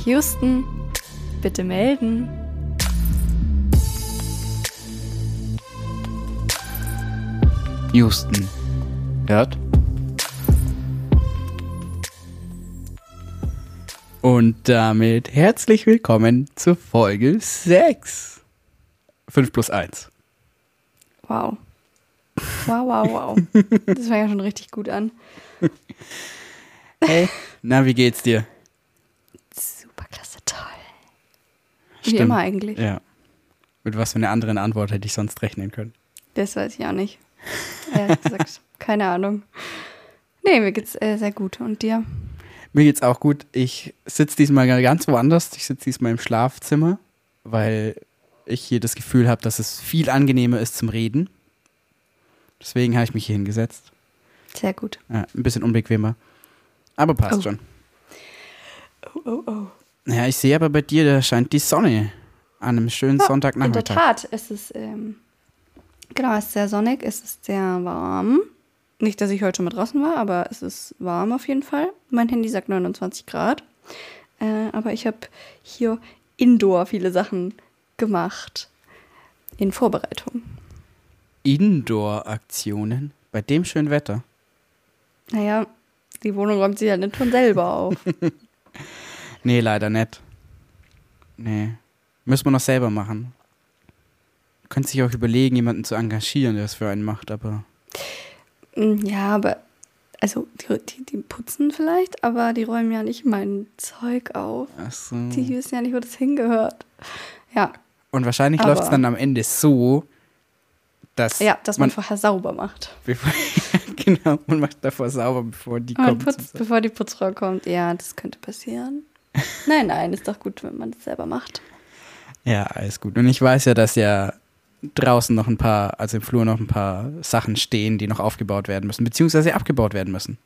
Houston, bitte melden. Houston. Hört? Und damit herzlich willkommen zur Folge 6. 5 plus 1. Wow. Wow. Das fängt ja schon richtig gut an. Hey, na, wie geht's dir? Superklasse, toll. Stimmt. Wie immer eigentlich. Ja. Mit was für einer anderen Antwort hätte ich sonst rechnen können? Das weiß ich auch nicht. Ehrlich gesagt, keine Ahnung. Nee, mir geht's sehr gut. Und dir? Mir geht's auch gut. Ich sitze diesmal ganz woanders. Ich sitze diesmal im Schlafzimmer, weil ich hier das Gefühl habe, dass es viel angenehmer ist zum Reden. Deswegen habe ich mich hier hingesetzt. Sehr gut. Ja, ein bisschen unbequemer. Aber passt schon. Oh. Ja, ich sehe aber bei dir, da scheint die Sonne an einem schönen Sonntagnachmittag. In der Tat, es ist, es ist sehr sonnig, es ist sehr warm. Nicht, dass ich heute schon mal draußen war, aber es ist warm auf jeden Fall. Mein Handy sagt 29 Grad. Aber ich habe hier indoor viele Sachen gemacht. In Vorbereitung. Indoor-Aktionen? Bei dem schönen Wetter? Naja, die Wohnung räumt sich ja nicht von selber auf. Nee, leider nicht. Nee. Müssen wir noch selber machen. Könnte sich auch überlegen, jemanden zu engagieren, der es für einen macht, aber... Ja, aber... Also, die putzen vielleicht, aber die räumen ja nicht mein Zeug auf. Ach so. Die wissen ja nicht, wo das hingehört. Ja. Und wahrscheinlich läuft es dann am Ende so, dass... Ja, dass man vorher sauber macht. Genau, man macht davor sauber, bevor die kommt. Bevor die Putzfrau kommt. Ja, das könnte passieren. Nein, ist doch gut, wenn man das selber macht. Ja, alles gut. Und ich weiß ja, dass ja draußen noch also im Flur noch ein paar Sachen stehen, die noch aufgebaut werden müssen, beziehungsweise abgebaut werden müssen.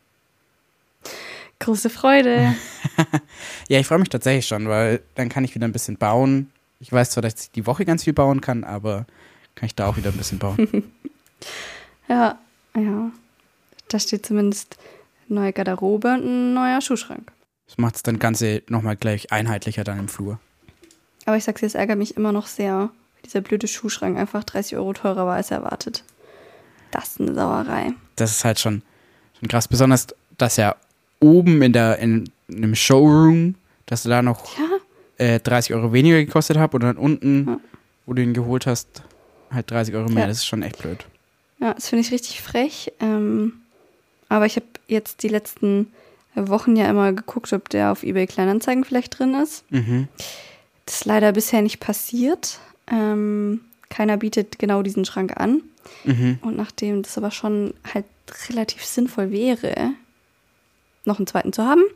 Große Freude. Ja, ich freue mich tatsächlich schon, weil dann kann ich wieder ein bisschen bauen. Ich weiß zwar, dass ich die Woche ganz viel bauen kann, aber kann ich da auch wieder ein bisschen bauen. Ja. Da steht zumindest eine neue Garderobe und ein neuer Schuhschrank. Das macht es dann Ganze nochmal gleich einheitlicher dann im Flur. Aber ich sag's dir, es ärgert mich immer noch sehr, weil dieser blöde Schuhschrank einfach 30 € teurer war als erwartet. Das ist eine Sauerei. Das ist halt schon krass. Besonders, dass ja oben in einem Showroom, dass du da noch 30 € weniger gekostet hast und dann unten, wo du ihn geholt hast, halt 30 € mehr. Ja. Das ist schon echt blöd. Ja, das finde ich richtig frech. Aber ich habe jetzt die letzten Wochen ja immer geguckt, ob der auf eBay Kleinanzeigen vielleicht drin ist. Mhm. Das ist leider bisher nicht passiert. Keiner bietet genau diesen Schrank an. Mhm. Und nachdem das aber schon halt relativ sinnvoll wäre, noch einen zweiten zu haben,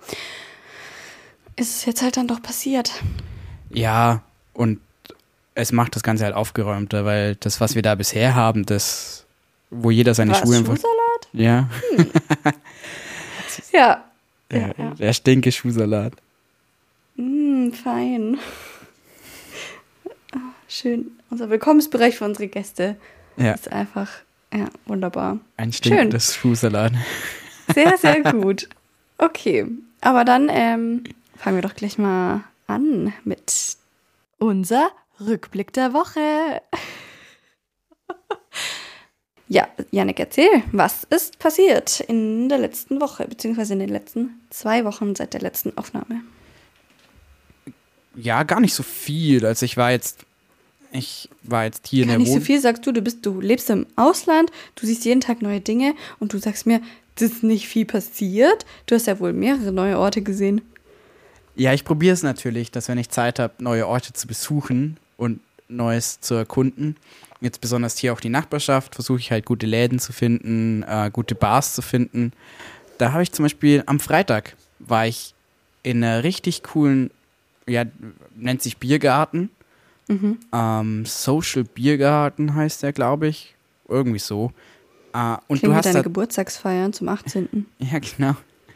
ist es jetzt halt dann doch passiert. Ja, und es macht das Ganze halt aufgeräumter, weil das, was wir da bisher haben, das, wo jeder seine Schuhe einfach... Schuhsalat? Ja. Ja. Der stinke Schuhsalat. Fein. Schön. Unser Willkommensbereich für unsere Gäste ist einfach wunderbar. Ein stinkendes Schuhsalat. Sehr, sehr gut. Okay, aber dann fangen wir doch gleich mal an mit unser Rückblick der Woche. Ja, Jannik, erzähl, was ist passiert in der letzten Woche, beziehungsweise in den letzten 2 Wochen seit der letzten Aufnahme? Ja, gar nicht so viel. Also ich war jetzt hier in der Wohnung. Nicht so viel, sagst du, du lebst im Ausland, du siehst jeden Tag neue Dinge und du sagst mir, das ist nicht viel passiert. Du hast ja wohl mehrere neue Orte gesehen. Ja, ich probiere es natürlich, dass wenn ich Zeit habe, neue Orte zu besuchen und Neues zu erkunden. Jetzt besonders hier auch die Nachbarschaft, versuche ich halt gute Läden zu finden, gute Bars zu finden. Da habe ich zum Beispiel am Freitag war ich in einer richtig coolen, nennt sich Biergarten. Social Biergarten heißt der, glaube ich. Irgendwie so. Und klingt du hast wie deine Geburtstagsfeiern zum 18. Ja, genau.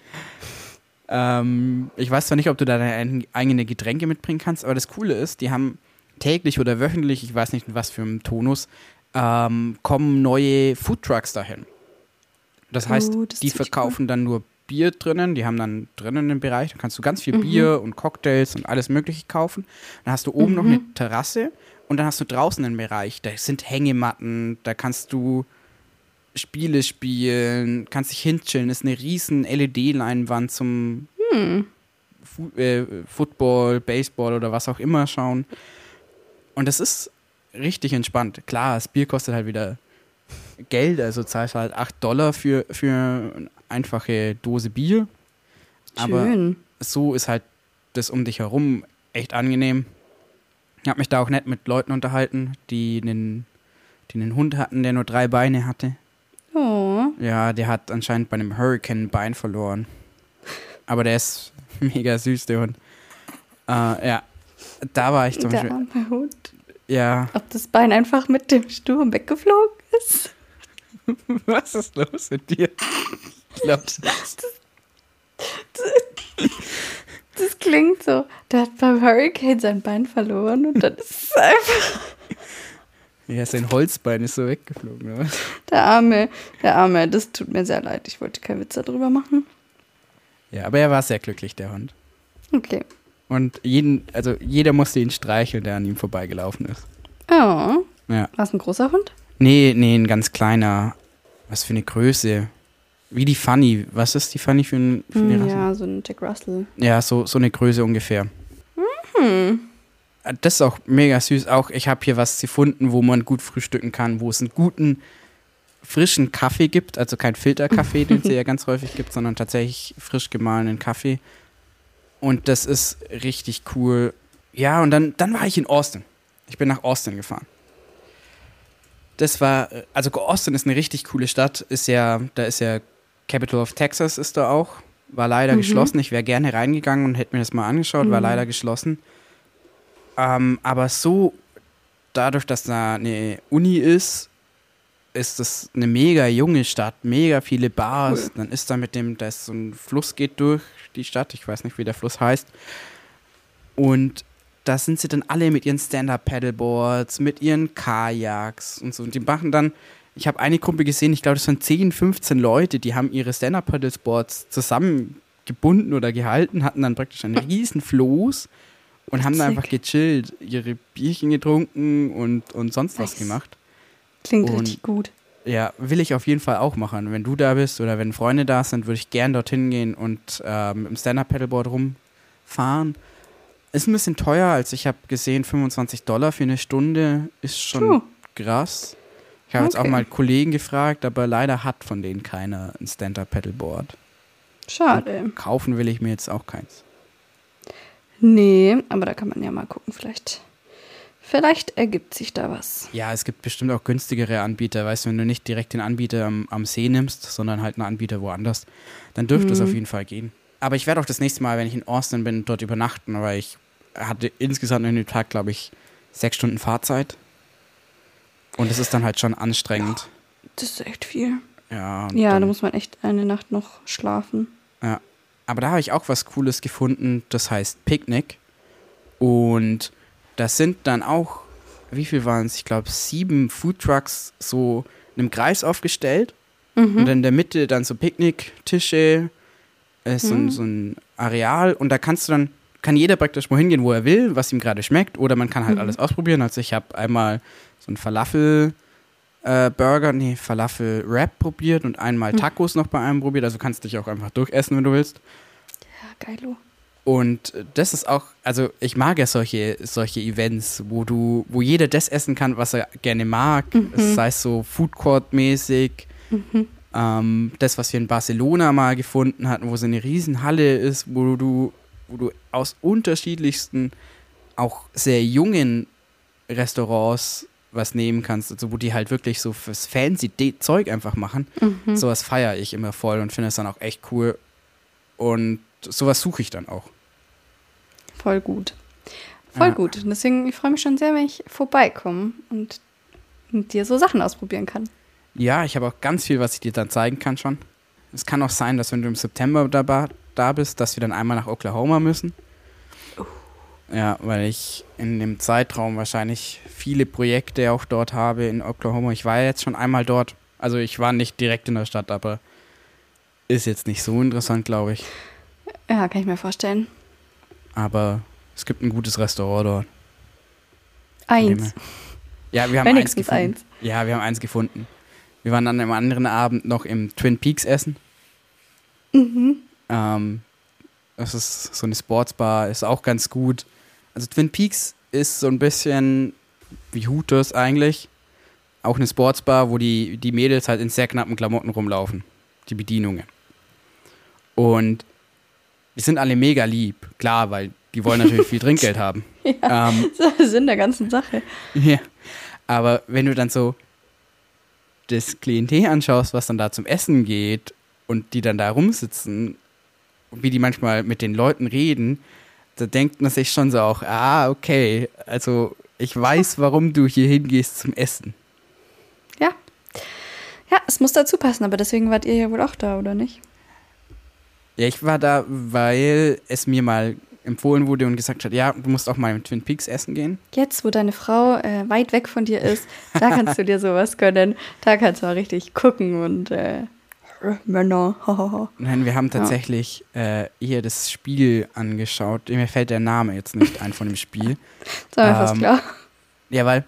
Ich weiß zwar nicht, ob du da deine eigene Getränke mitbringen kannst, aber das Coole ist, die haben täglich oder wöchentlich, ich weiß nicht in was für einem Tonus, kommen neue Foodtrucks dahin. Das heißt, die verkaufen dann nur Bier drinnen. Die haben dann drinnen einen Bereich, da kannst du ganz viel Bier und Cocktails und alles Mögliche kaufen. Dann hast du oben noch eine Terrasse und dann hast du draußen einen Bereich. Da sind Hängematten, da kannst du Spiele spielen, kannst dich hinchillen. Das ist eine riesen LED-Leinwand zum Football, Baseball oder was auch immer schauen. Und das ist richtig entspannt. Klar, das Bier kostet halt wieder Geld, also zahlst halt $8 für eine einfache Dose Bier. Aber Schön. so ist halt das um dich herum echt angenehm. Ich habe mich da auch nett mit Leuten unterhalten, die einen Hund hatten, der nur 3 Beine hatte. Oh. Ja, der hat anscheinend bei einem Hurricane ein Bein verloren. Aber der ist mega süß, der Hund. Ja, da war ich zum Der Beispiel. arme Hund. Ja, Ob das Bein einfach mit dem Sturm weggeflogen ist? was ist los mit dir? Ich glaube, Das klingt so. Der hat beim Hurricane sein Bein verloren und dann ist es einfach. ja, sein Holzbein ist so weggeflogen, oder was? Der Arme, das tut mir sehr leid. Ich wollte keinen Witz darüber machen. Ja, aber er war sehr glücklich, der Hund. Okay. Und jeder musste ihn streicheln, der an ihm vorbeigelaufen ist. Oh. Ja. War es ein großer Hund? Nee, ein ganz kleiner. Was für eine Größe. Wie die Funny. Was ist die Funny für eine Rasse? Ja, so ein Jack Russell. Ja, so eine Größe ungefähr. Das ist auch mega süß. Auch ich habe hier was gefunden, wo man gut frühstücken kann, wo es einen guten, frischen Kaffee gibt. Also kein Filterkaffee, den es ja ganz häufig gibt, sondern tatsächlich frisch gemahlenen Kaffee. Und das ist richtig cool. Ja, und dann war ich in Austin. Ich bin nach Austin gefahren. Also Austin ist eine richtig coole Stadt. Da ist ja Capital of Texas ist da auch. War leider geschlossen. Ich wäre gerne reingegangen und hätte mir das mal angeschaut. War leider geschlossen. Aber so, dadurch, dass da eine Uni ist das eine mega junge Stadt. Mega viele Bars. Cool. Dann ist da ist so ein Fluss geht durch die Stadt. Ich weiß nicht, wie der Fluss heißt. Und da sind sie dann alle mit ihren Stand-Up-Paddleboards, mit ihren Kajaks und so. Und die machen dann, ich habe eine Gruppe gesehen, ich glaube, das waren 10, 15 Leute, die haben ihre Stand-Up-Paddleboards zusammengebunden oder gehalten, hatten dann praktisch einen riesen Floß und haben dann einfach gechillt, ihre Bierchen getrunken und sonst was gemacht. Klingt richtig gut. Ja, will ich auf jeden Fall auch machen. Wenn du da bist oder wenn Freunde da sind, würde ich gern dorthin gehen und mit dem Stand-Up-Paddleboard rumfahren. Ist ein bisschen teuer, als ich habe gesehen, $25 für eine Stunde ist schon krass. Ich habe jetzt auch mal Kollegen gefragt, aber leider hat von denen keiner ein Stand-Up-Paddleboard. Schade. Und kaufen will ich mir jetzt auch keins. Nee, aber da kann man ja mal gucken, vielleicht ergibt sich da was. Ja, es gibt bestimmt auch günstigere Anbieter. Weißt du, wenn du nicht direkt den Anbieter am See nimmst, sondern halt einen Anbieter woanders, dann dürfte es auf jeden Fall gehen. Aber ich werde auch das nächste Mal, wenn ich in Austin bin, dort übernachten, weil ich hatte insgesamt an dem Tag, glaube ich, 6 Stunden Fahrzeit. Und das ist dann halt schon anstrengend. Ja, das ist echt viel. Ja, da muss man echt eine Nacht noch schlafen. Ja, aber da habe ich auch was Cooles gefunden, das heißt Picknick. Und das sind dann auch, wie viel waren es? Ich glaube 7 Foodtrucks so in einem Kreis aufgestellt. Und in der Mitte dann so Picknicktische, so ein Areal. Und da kann jeder praktisch mal hingehen, wo er will, was ihm gerade schmeckt. Oder man kann halt alles ausprobieren. Also ich habe einmal so einen Falafel-Wrap probiert und einmal Tacos noch bei einem probiert. Also kannst du dich auch einfach durchessen, wenn du willst. Ja, geilo. Und das ist auch, also ich mag ja solche Events, wo jeder das essen kann, was er gerne mag. Sei es so Food Court-mäßig. Das, was wir in Barcelona mal gefunden hatten, wo so eine Riesenhalle ist, wo du aus unterschiedlichsten, auch sehr jungen Restaurants was nehmen kannst, also wo die halt wirklich so fürs fancy Zeug einfach machen. Sowas feiere ich immer voll und finde es dann auch echt cool. Und sowas suche ich dann auch. Voll gut. Voll gut. Und deswegen, ich freue mich schon sehr, wenn ich vorbeikomme und mit dir so Sachen ausprobieren kann. Ja, ich habe auch ganz viel, was ich dir dann zeigen kann schon. Es kann auch sein, dass wenn du im September da bist, dass wir dann einmal nach Oklahoma müssen. Ja, weil ich in dem Zeitraum wahrscheinlich viele Projekte auch dort habe in Oklahoma. Ich war ja jetzt schon einmal dort. Also ich war nicht direkt in der Stadt, aber ist jetzt nicht so interessant, glaube ich. Ja, kann ich mir vorstellen. Aber es gibt ein gutes Restaurant dort. Eins. Ja, wir haben Wenigstens eins gefunden. eins. Ja, wir haben eins gefunden. Wir waren dann am anderen Abend noch im Twin Peaks essen. Das ist so eine Sportsbar, ist auch ganz gut. Also Twin Peaks ist so ein bisschen wie Hooters eigentlich. Auch eine Sportsbar, wo die Mädels halt in sehr knappen Klamotten rumlaufen. Die Bedienungen. Und die sind alle mega lieb. Klar, weil die wollen natürlich viel Trinkgeld haben. Ja, das ist der Sinn der ganzen Sache. Ja. Aber wenn du dann so das Klientel anschaust, was dann da zum Essen geht und die dann da rumsitzen, wie die manchmal mit den Leuten reden, da denkt man sich schon so auch, okay, also ich weiß, warum du hier hingehst zum Essen. Ja. Ja, es muss dazu passen, aber deswegen wart ihr ja wohl auch da, oder nicht? Ja, ich war da, weil es mir mal empfohlen wurde und gesagt hat, ja, du musst auch mal im Twin Peaks essen gehen. Jetzt, wo deine Frau weit weg von dir ist, da kannst du dir sowas gönnen. Da kannst du mal richtig gucken und Männer. Nein, wir haben tatsächlich hier das Spiel angeschaut. Mir fällt der Name jetzt nicht ein von dem Spiel. Das war mir fast klar. Ja, weil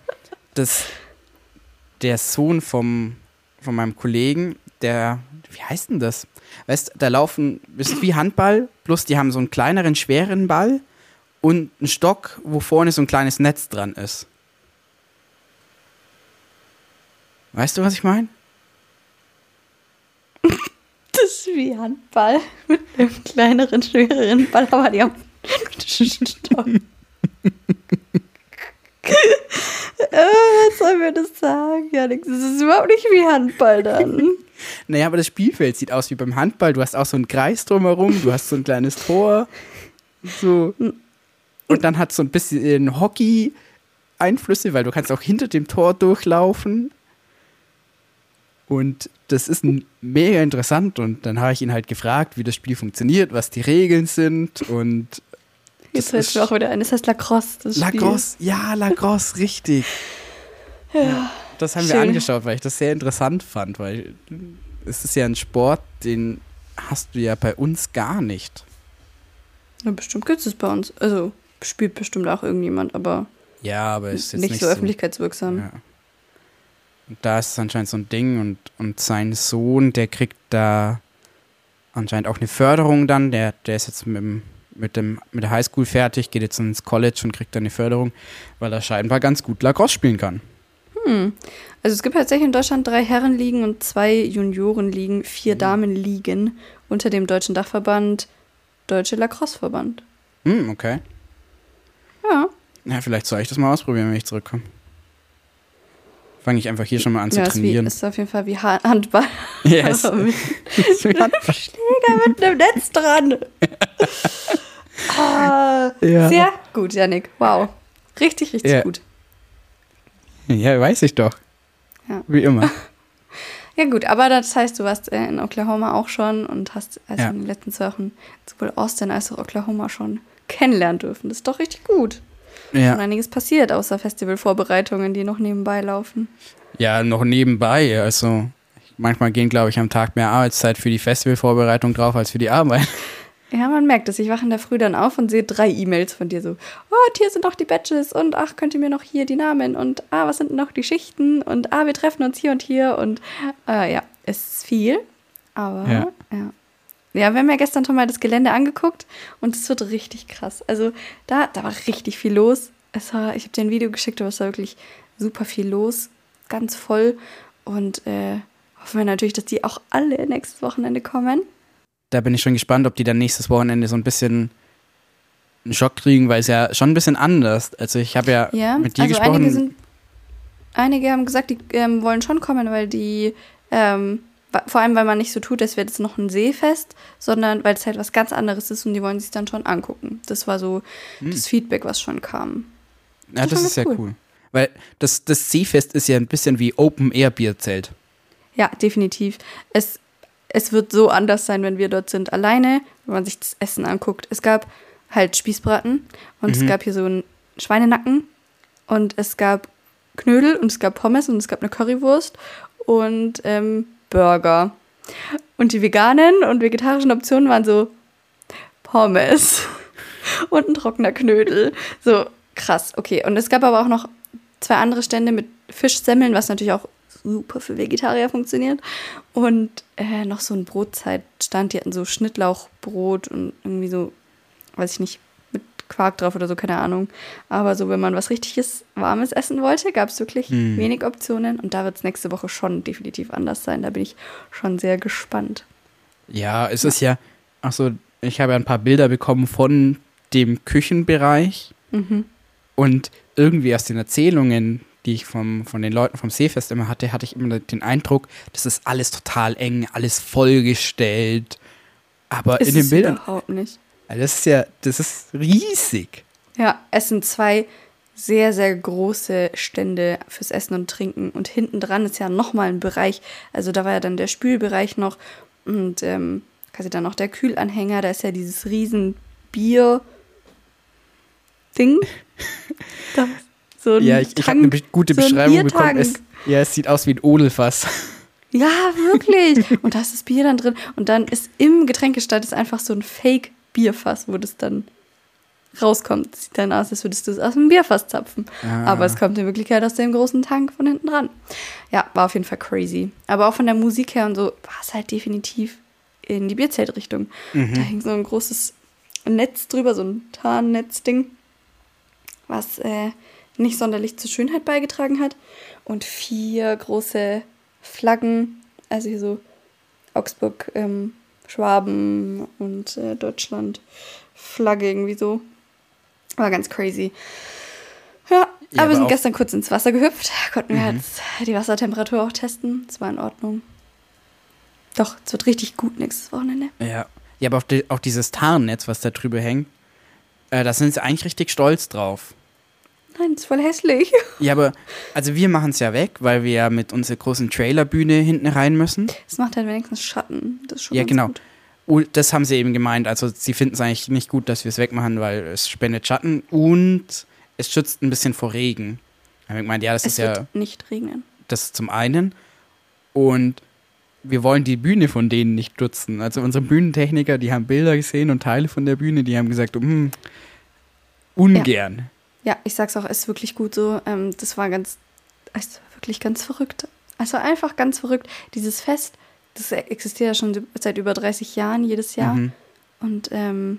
der Sohn von meinem Kollegen, wie heißt denn das? Weißt du, das ist wie Handball, bloß die haben so einen kleineren, schweren Ball und einen Stock, wo vorne so ein kleines Netz dran ist. Weißt du, was ich meine? Das ist wie Handball mit einem kleineren, schwereren Ball, aber die haben Stock. Was soll mir das sagen, Janik? Das ist überhaupt nicht wie Handball dann. Naja, aber das Spielfeld sieht aus wie beim Handball. Du hast auch so einen Kreis drumherum, du hast so ein kleines Tor. So. Und dann hat so ein bisschen Hockey-Einflüsse, weil du kannst auch hinter dem Tor durchlaufen. Und das ist mega interessant. Und dann habe ich ihn halt gefragt, wie das Spiel funktioniert, was die Regeln sind. Und jetzt heißt es auch wieder ein, das heißt Lacrosse. Das Lacrosse, Spiel. ja, Lacrosse, richtig. Ja. Das haben wir Schön. angeschaut, weil ich das sehr interessant fand, weil es ist ja ein Sport, den hast du ja bei uns gar nicht. Ja, bestimmt gibt es bei uns. Also spielt bestimmt auch irgendjemand, aber Ja, aber es ist jetzt nicht so öffentlichkeitswirksam. Ja. Und da ist es anscheinend so ein Ding und sein Sohn, der kriegt da anscheinend auch eine Förderung dann, der ist jetzt mit der Highschool fertig, geht jetzt ins College und kriegt dann eine Förderung, weil er scheinbar ganz gut Lacrosse spielen kann. Also es gibt tatsächlich in Deutschland 3 Herrenligen und 2 Juniorenligen, 4 Damenligen unter dem Deutschen Dachverband Deutsche Lacrosseverband. Okay. Ja. Ja, vielleicht soll ich das mal ausprobieren, wenn ich zurückkomme. Fange ich einfach hier schon mal an zu trainieren. Ist auf jeden Fall wie Handball. Yes. mit Schläger mit einem Netz dran. Ja. Sehr gut, Jannik. Wow. Richtig, richtig gut. Ja, weiß ich doch. Ja. Wie immer. Ja gut, aber das heißt, du warst in Oklahoma auch schon und hast in den letzten 2 Wochen sowohl Austin als auch Oklahoma schon kennenlernen dürfen. Das ist doch richtig gut. Ja. Schon einiges passiert, außer Festivalvorbereitungen, die noch nebenbei laufen. Ja, noch nebenbei. Also manchmal gehen, glaube ich, am Tag mehr Arbeitszeit für die Festivalvorbereitung drauf als für die Arbeit. Ja, man merkt es. Ich wache in der Früh dann auf und sehe 3 E-Mails von dir so. Oh, hier sind noch die Badges und ach, könnt ihr mir noch hier die Namen und was sind noch die Schichten und wir treffen uns hier und hier und ja, es ist viel, aber ja. Ja, wir haben ja gestern schon mal das Gelände angeguckt und es wird richtig krass. Also da war richtig viel los. Ich habe dir ein Video geschickt, aber es war wirklich super viel los, ganz voll und hoffen wir natürlich, dass die auch alle nächstes Wochenende kommen. Da bin ich schon gespannt, ob die dann nächstes Wochenende so ein bisschen einen Schock kriegen, weil es ja schon ein bisschen anders. Also ich habe ja mit dir gesprochen. Einige haben gesagt, die wollen schon kommen, weil die, vor allem, weil man nicht so tut, als wäre das noch ein Seefest, sondern weil es halt was ganz anderes ist und die wollen sich dann schon angucken. Das war so das Feedback, was schon kam. Ja, das ist ja cool. Weil das Seefest ist ja ein bisschen wie Open-Air-Bierzelt. Ja, definitiv. Es wird so anders sein, wenn wir dort sind. Alleine, wenn man sich das Essen anguckt. Es gab halt Spießbraten und es gab hier so einen Schweinenacken und es gab Knödel und es gab Pommes und es gab eine Currywurst und Burger. Und die veganen und vegetarischen Optionen waren so Pommes und ein trockener Knödel. So krass, okay. Und es gab aber auch noch 2 andere Stände mit Fischsemmeln, was natürlich auch super für Vegetarier funktioniert. Und noch so ein Brotzeitstand. Die hatten so Schnittlauchbrot und irgendwie so, weiß ich nicht, mit Quark drauf oder so, keine Ahnung. Aber so, wenn man was richtiges Warmes essen wollte, gab es wirklich wenig Optionen. Und da wird es nächste Woche schon definitiv anders sein. Da bin ich schon sehr gespannt. Ja, es ist ja, achso, ich habe ja ein paar Bilder bekommen von dem Küchenbereich. Und irgendwie aus den Erzählungen, die ich von den Leuten vom Seefest immer hatte ich immer den Eindruck, das ist alles total eng, alles vollgestellt. Aber Ist in den es Bildern, überhaupt nicht. also das ist riesig. Ja, es sind 2 sehr, sehr große Stände fürs Essen und Trinken. Und hinten dran ist ja nochmal ein Bereich. Also da war ja dann der Spülbereich noch und quasi dann noch der Kühlanhänger. Da ist ja dieses riesen Bier-Ding. So ein Ja, ich habe eine gute so ein Beschreibung bekommen. Biertank. Es sieht aus wie ein Odelfass. Ja, wirklich. Und da ist das Bier dann drin. Und dann ist im Getränkestand ist einfach so ein Fake-Bierfass, wo das dann rauskommt. Das sieht dann aus, als würdest du es aus dem Bierfass zapfen. Aber es kommt in Wirklichkeit aus dem großen Tank von hinten dran. Ja, war auf jeden Fall crazy. Aber auch von der Musik her und so war es halt definitiv in die Bierzeltrichtung. Da hing so ein großes Netz drüber, so ein Tarnnetzding, was nicht sonderlich zur Schönheit beigetragen hat. Und 4 große Flaggen, also hier so Augsburg, Schwaben und Deutschland Flagge irgendwie so. War ganz crazy. Ja, aber wir sind gestern kurz ins Wasser gehüpft. Konnten wir jetzt die Wassertemperatur auch testen. Es war in Ordnung. Doch, es wird richtig gut nächstes Wochenende. Ja, aber auch dieses Tarnnetz, was da drüber hängt, da sind sie eigentlich richtig stolz drauf. Nein, das ist voll hässlich. Ja, aber also wir machen es ja weg, weil wir ja mit unserer großen Trailerbühne hinten rein müssen. Es macht halt wenigstens Schatten. Das ist schon Ja, ganz genau. gut. Und das haben sie eben gemeint. Also sie finden es eigentlich nicht gut, dass wir es wegmachen, weil es spendet Schatten und es schützt ein bisschen vor Regen. Da haben wir gemeint, ja, das ist ja Es wird nicht regnen. das zum einen. Und wir wollen die Bühne von denen nicht nutzen. Also unsere Bühnentechniker, die haben Bilder gesehen und Teile von der Bühne, die haben gesagt, ungern. Ja, ich sag's auch, ist wirklich gut so. Das war wirklich ganz verrückt. Also einfach ganz verrückt. Dieses Fest, das existiert ja schon seit über 30 Jahren, jedes Jahr. Und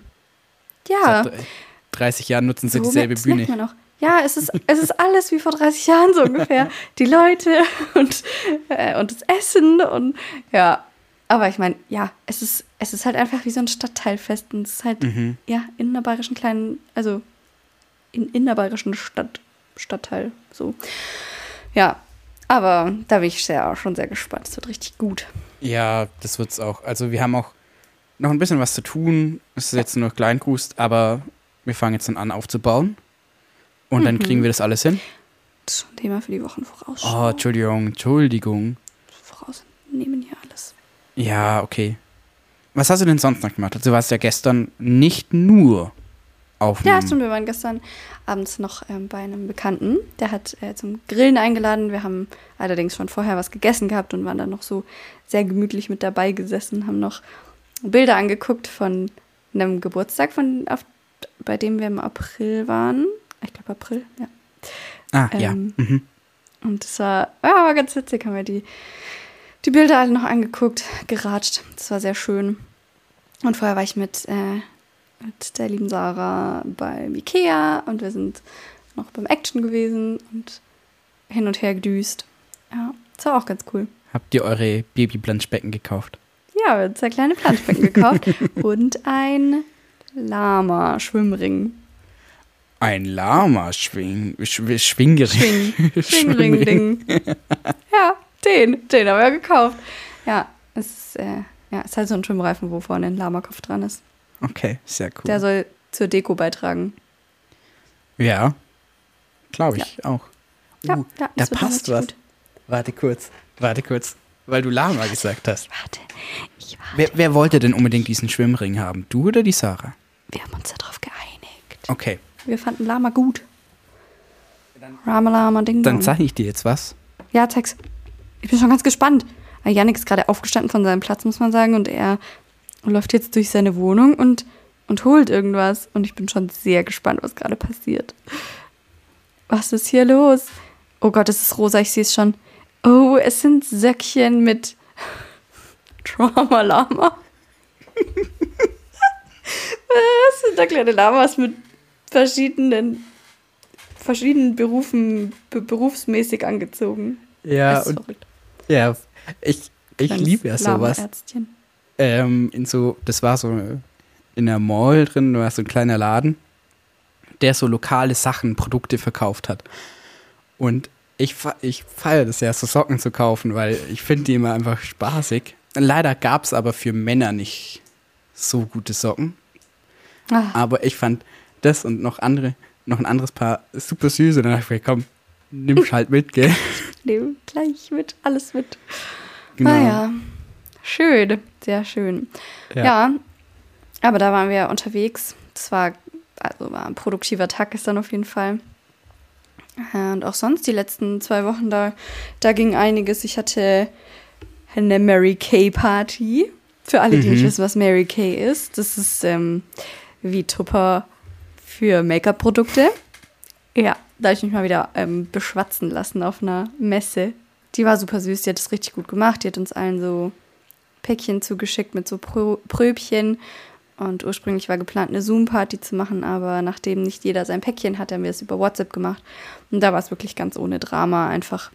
ja. Seit 30 Jahren nutzen sie so dieselbe das Bühne. merkt man auch. Ja, es ist alles wie vor 30 Jahren so ungefähr. Die Leute und das Essen und ja. Aber ich meine, ja, es ist halt einfach wie so ein Stadtteilfest. Und es ist halt, ja, in einer bayerischen in einer bayerischen Stadtteil. So. Ja, aber da bin ich schon sehr gespannt. Es wird richtig gut. Ja, das wird's auch. Also wir haben auch noch ein bisschen was zu tun. Es ist jetzt nur Kleinkrust, aber wir fangen jetzt dann an aufzubauen. Und dann kriegen wir das alles hin. Das ist schon ein Thema für die Wochen voraus. Oh, Entschuldigung. Vorausnehmen hier alles. Ja, okay. Was hast du denn sonst noch gemacht? Also du warst ja gestern nicht nur auf dem... Ja, stimmt. Wir waren gestern abends noch bei einem Bekannten. Der hat zum Grillen eingeladen. Wir haben allerdings schon vorher was gegessen gehabt und waren dann noch so sehr gemütlich mit dabei gesessen. Haben noch Bilder angeguckt von einem Geburtstag, bei dem wir im April waren. Ich glaube April, ja. ja. Und das war ganz witzig. Haben wir die Bilder alle noch angeguckt, geratscht. Das war sehr schön. Und vorher war ich mit der lieben Sarah beim Ikea und wir sind noch beim Action gewesen und hin und her gedüst. Ja, das war auch ganz cool. Habt ihr eure Babyplanschbecken gekauft? Ja, wir haben 2 kleine Planschbecken gekauft und ein Lama-Schwimmring. Ein Lama-Schwingring. Schwingring-Ding. Ja, den haben wir gekauft. Ja, es ist halt so ein Schwimmreifen, wo vorne ein Lamakopf dran ist. Okay, sehr cool. Der soll zur Deko beitragen. Ja, glaube ich auch. Ja, da passt was. Gut. Warte kurz, weil du Lama gesagt hast. Ich warte. Wer wollte denn unbedingt diesen Schwimmring haben? Du oder die Sarah? Wir haben uns darauf geeinigt. Okay. Wir fanden Lama gut. Lama, Ding, Dann zeige ich dir jetzt was. Ja, zeig's. Ich bin schon ganz gespannt. Yannick ist gerade aufgestanden von seinem Platz, muss man sagen, und er läuft jetzt durch seine Wohnung und holt irgendwas. Und ich bin schon sehr gespannt, was gerade passiert. Was ist hier los? Oh Gott, es ist rosa, ich sehe es schon. Oh, es sind Söckchen mit Trauma-Lama. Das sind da kleine Lamas mit verschiedenen Berufen, berufsmäßig angezogen. Ja, und verrückt. ja, ich liebe ja sowas. Das war so in der Mall drin, da war so ein kleiner Laden, der so lokale Sachen, Produkte verkauft hat. Und ich feiere das ja, so Socken zu kaufen, weil ich finde die immer einfach spaßig. Leider gab es aber für Männer nicht so gute Socken. Aber ich fand das und noch ein anderes Paar super süß. Und dann dachte ich mir, komm, nimm's halt mit, gell? Nehm gleich mit, alles mit. Genau. Naja, schön, sehr schön. Ja, aber da waren wir unterwegs. Das war ein produktiver Tag gestern auf jeden Fall. Und auch sonst die letzten 2 Wochen, da ging einiges. Ich hatte eine Mary Kay Party. Für alle, die nicht wissen, was Mary Kay ist. Das ist wie Tupper für Make-up-Produkte. Ja, da habe ich mich mal wieder beschwatzen lassen auf einer Messe. Die war super süß, die hat das richtig gut gemacht. Die hat uns allen so Päckchen zugeschickt mit so Pröbchen. Und ursprünglich war geplant, eine Zoom-Party zu machen, aber nachdem nicht jeder sein Päckchen hat, haben wir es über WhatsApp gemacht. Und da war es wirklich ganz ohne Drama. Einfach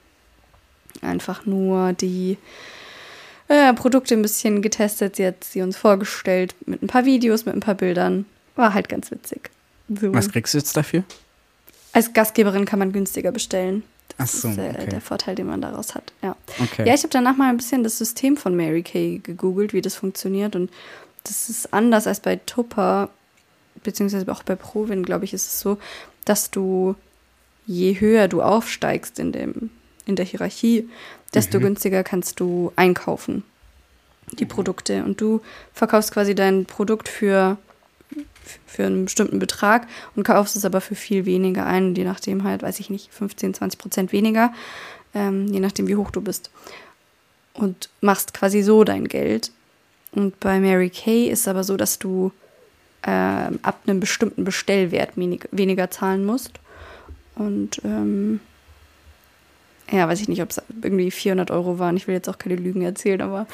nur die Produkte ein bisschen getestet. Sie hat sie uns vorgestellt mit ein paar Videos, mit ein paar Bildern. War halt ganz witzig. So. Was kriegst du jetzt dafür? Als Gastgeberin kann man günstiger bestellen. Ach so, ist okay. der Vorteil, den man daraus hat. Ja, Okay. ja, ich habe danach mal ein bisschen das System von Mary Kay gegoogelt, wie das funktioniert. Und das ist anders als bei Tupper, beziehungsweise auch bei Provin, glaube ich, ist es so, dass du, je höher du aufsteigst in der Hierarchie, desto günstiger kannst du einkaufen, die Produkte. Und du verkaufst quasi dein Produkt für einen bestimmten Betrag und kaufst es aber für viel weniger ein, je nachdem halt, weiß ich nicht, 15-20% weniger, je nachdem, wie hoch du bist. Und machst quasi so dein Geld. Und bei Mary Kay ist es aber so, dass du ab einem bestimmten Bestellwert weniger zahlen musst. Und ja, weiß ich nicht, ob es irgendwie 400 € waren. Ich will jetzt auch keine Lügen erzählen, aber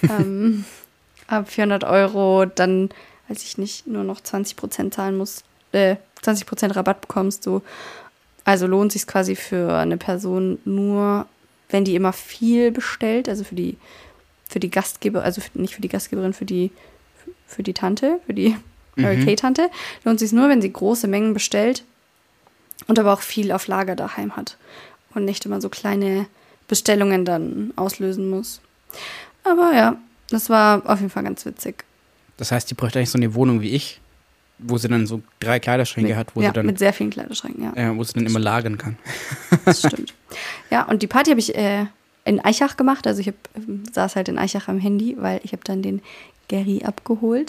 ab 400 € dann, weiß ich nicht, nur noch 20% zahlen musst, 20% Rabatt bekommst du. Also lohnt sich quasi für eine Person nur, wenn die immer viel bestellt, also für die Gastgeber, also nicht für die Gastgeberin, für die Tante, für die Mary Kay Tante, lohnt sich nur, wenn sie große Mengen bestellt und aber auch viel auf Lager daheim hat und nicht immer so kleine Bestellungen dann auslösen muss. Aber ja, das war auf jeden Fall ganz witzig. Das heißt, die bräuchte eigentlich so eine Wohnung wie ich, wo sie dann so 3 Kleiderschränke hat, wo sie dann mit sehr vielen Kleiderschränken, ja. Wo sie dann immer lagern kann. Das stimmt. Ja, und die Party habe ich in Eichach gemacht. Also ich saß halt in Eichach am Handy, weil ich habe dann den Gary abgeholt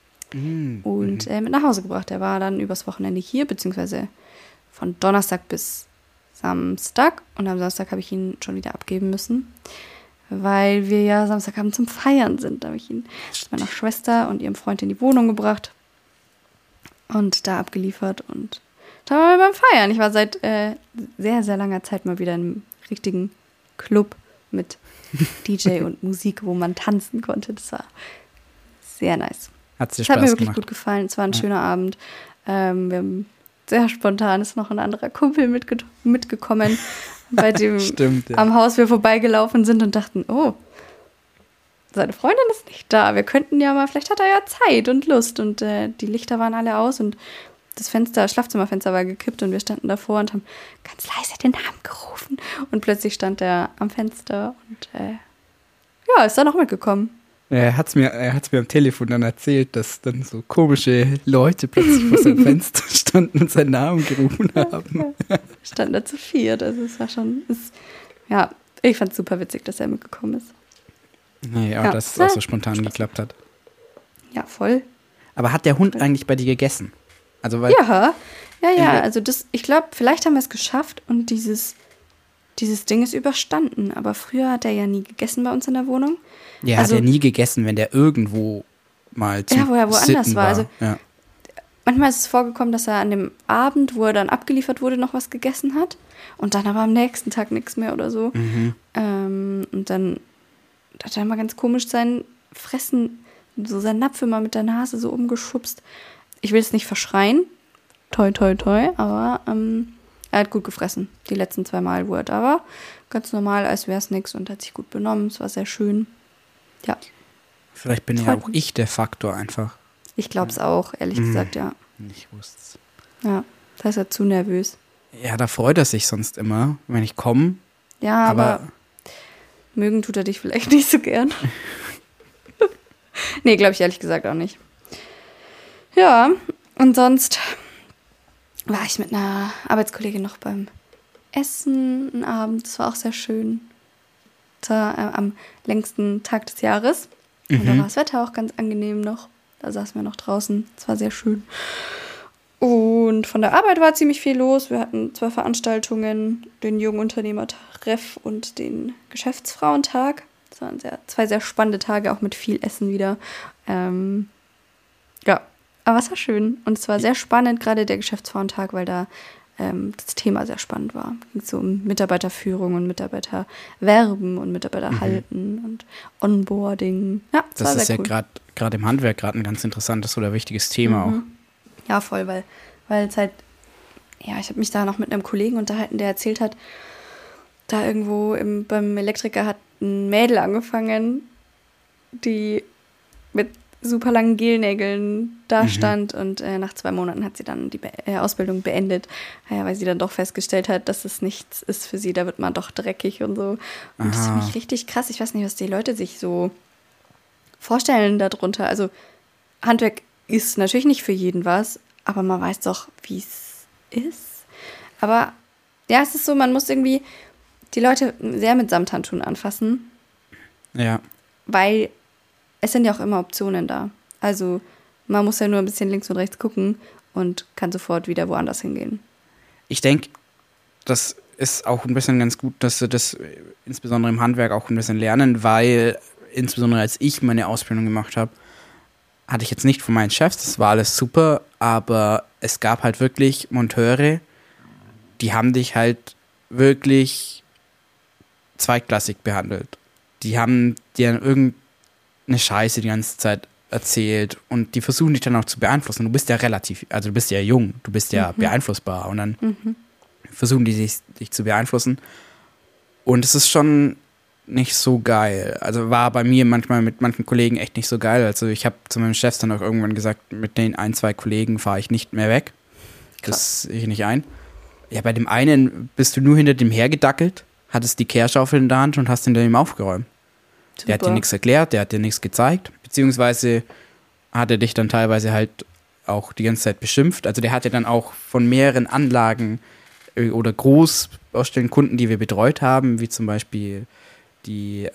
und mit nach Hause gebracht. Der war dann übers Wochenende hier, beziehungsweise von Donnerstag bis Samstag. Und am Samstag habe ich ihn schon wieder abgeben müssen, weil wir ja Samstagabend zum Feiern sind. Da habe ich ihn mit meiner Schwester und ihrem Freund in die Wohnung gebracht und da abgeliefert. Und da waren wir beim Feiern. Ich war seit sehr, sehr langer Zeit mal wieder in einem richtigen Club mit DJ und Musik, wo man tanzen konnte. Das war sehr nice. Hat dir Spaß gemacht. Das hat mir wirklich gemacht. gut gefallen. Es war ein schöner Abend. Wir haben sehr spontan ist noch ein anderer Kumpel mitgekommen, bei dem Stimmt, ja. am Haus wir vorbeigelaufen sind und dachten, oh, seine Freundin ist nicht da. Wir könnten ja mal, vielleicht hat er ja Zeit und Lust. Und die Lichter waren alle aus und das Schlafzimmerfenster war gekippt und wir standen davor und haben ganz leise den Namen gerufen. Und plötzlich stand er am Fenster und ist dann auch mitgekommen. Er hat's mir am Telefon dann erzählt, dass dann so komische Leute plötzlich vor seinem Fenster standen und seinen Namen gerufen haben. Ja. Standen da zu viert. Also es war schon, ich fand es super witzig, dass er mitgekommen ist. Naja, dass es auch so spontan geklappt hat. Ja, voll. Aber hat der Hund eigentlich bei dir gegessen? Also, weil Ja, also ich glaube, vielleicht haben wir es geschafft und dieses dieses Ding ist überstanden. Aber früher hat er ja nie gegessen bei uns in der Wohnung. Ja, also, hat er nie gegessen, wenn der irgendwo mal wo er woanders war. Also, ja. Manchmal ist es vorgekommen, dass er an dem Abend, wo er dann abgeliefert wurde, noch was gegessen hat. Und dann aber am nächsten Tag nichts mehr oder so. Und dann hat er immer ganz komisch sein Fressen, so seinen Napf immer mit der Nase so umgeschubst. Ich will es nicht verschreien. Toi, toi, toi. Aber er hat gut gefressen. Die letzten 2 Mal, wo er da war. Ganz normal, als wäre es nichts und hat sich gut benommen. Es war sehr schön. Ja. Vielleicht bin ja auch ich der Faktor einfach. Ich glaube es auch, ehrlich gesagt, ja. Ich wusste es. Ja, da ist er zu nervös. Ja, da freut er sich sonst immer, wenn ich komme. Ja, aber mögen tut er dich vielleicht nicht so gern. Nee, glaube ich ehrlich gesagt auch nicht. Ja, und sonst war ich mit einer Arbeitskollegin noch beim Essen einen Abend. Das war auch sehr schön. Das war am längsten Tag des Jahres. Und da war das Wetter auch ganz angenehm noch. Da saßen wir noch draußen. Es war sehr schön. Und von der Arbeit war ziemlich viel los. Wir hatten 2 Veranstaltungen, den Jungunternehmer-Treff und den Geschäftsfrauentag. Das waren 2 sehr spannende Tage, auch mit viel Essen wieder. Ja, aber es war schön. Und es war sehr spannend, gerade der Geschäftsfrauentag, weil da das Thema sehr spannend war. Es ging so um Mitarbeiterführung und Mitarbeiterwerben und Mitarbeiterhalten und Onboarding. Ja, das ist ja cool. gerade im Handwerk gerade ein ganz interessantes oder wichtiges Thema auch. Ja, voll, weil es halt, ja, ich habe mich da noch mit einem Kollegen unterhalten, der erzählt hat, da irgendwo beim Elektriker hat ein Mädel angefangen, die mit super langen Gelnägeln da stand und nach 2 Monaten hat sie dann die Ausbildung beendet, weil sie dann doch festgestellt hat, dass es nichts ist für sie, da wird man doch dreckig und so. Und das finde ich richtig krass. Ich weiß nicht, was die Leute sich so vorstellen darunter. Also Handwerk ist natürlich nicht für jeden was, aber man weiß doch, wie es ist. Aber ja, es ist so, man muss irgendwie die Leute sehr mit Samthandschuhen anfassen. Ja. Weil es sind ja auch immer Optionen da. Also man muss ja nur ein bisschen links und rechts gucken und kann sofort wieder woanders hingehen. Ich denke, das ist auch ein bisschen ganz gut, dass sie das insbesondere im Handwerk auch ein bisschen lernen, weil insbesondere als ich meine Ausbildung gemacht habe, hatte ich jetzt nicht von meinen Chefs, das war alles super, aber es gab halt wirklich Monteure, die haben dich halt wirklich zweitklassig behandelt. Die haben dir irgendeine Scheiße die ganze Zeit erzählt und die versuchen dich dann auch zu beeinflussen. Du bist ja du bist ja jung, du bist ja beeinflussbar und dann versuchen die dich zu beeinflussen. Und es ist schon nicht so geil. Also war bei mir manchmal mit manchen Kollegen echt nicht so geil. Also ich habe zu meinem Chef dann auch irgendwann gesagt, mit den 1, 2 Kollegen fahre ich nicht mehr weg. Das sehe ich nicht ein. Ja, bei dem einen bist du nur hinter dem hergedackelt, hattest die Kehrschaufel in der Hand und hast hinter ihm aufgeräumt. Super. Der hat dir nichts erklärt, der hat dir nichts gezeigt, beziehungsweise hat er dich dann teilweise halt auch die ganze Zeit beschimpft. Also der hatte dann auch von mehreren Anlagen oder großbaustellen Kunden, die wir betreut haben, wie zum Beispiel die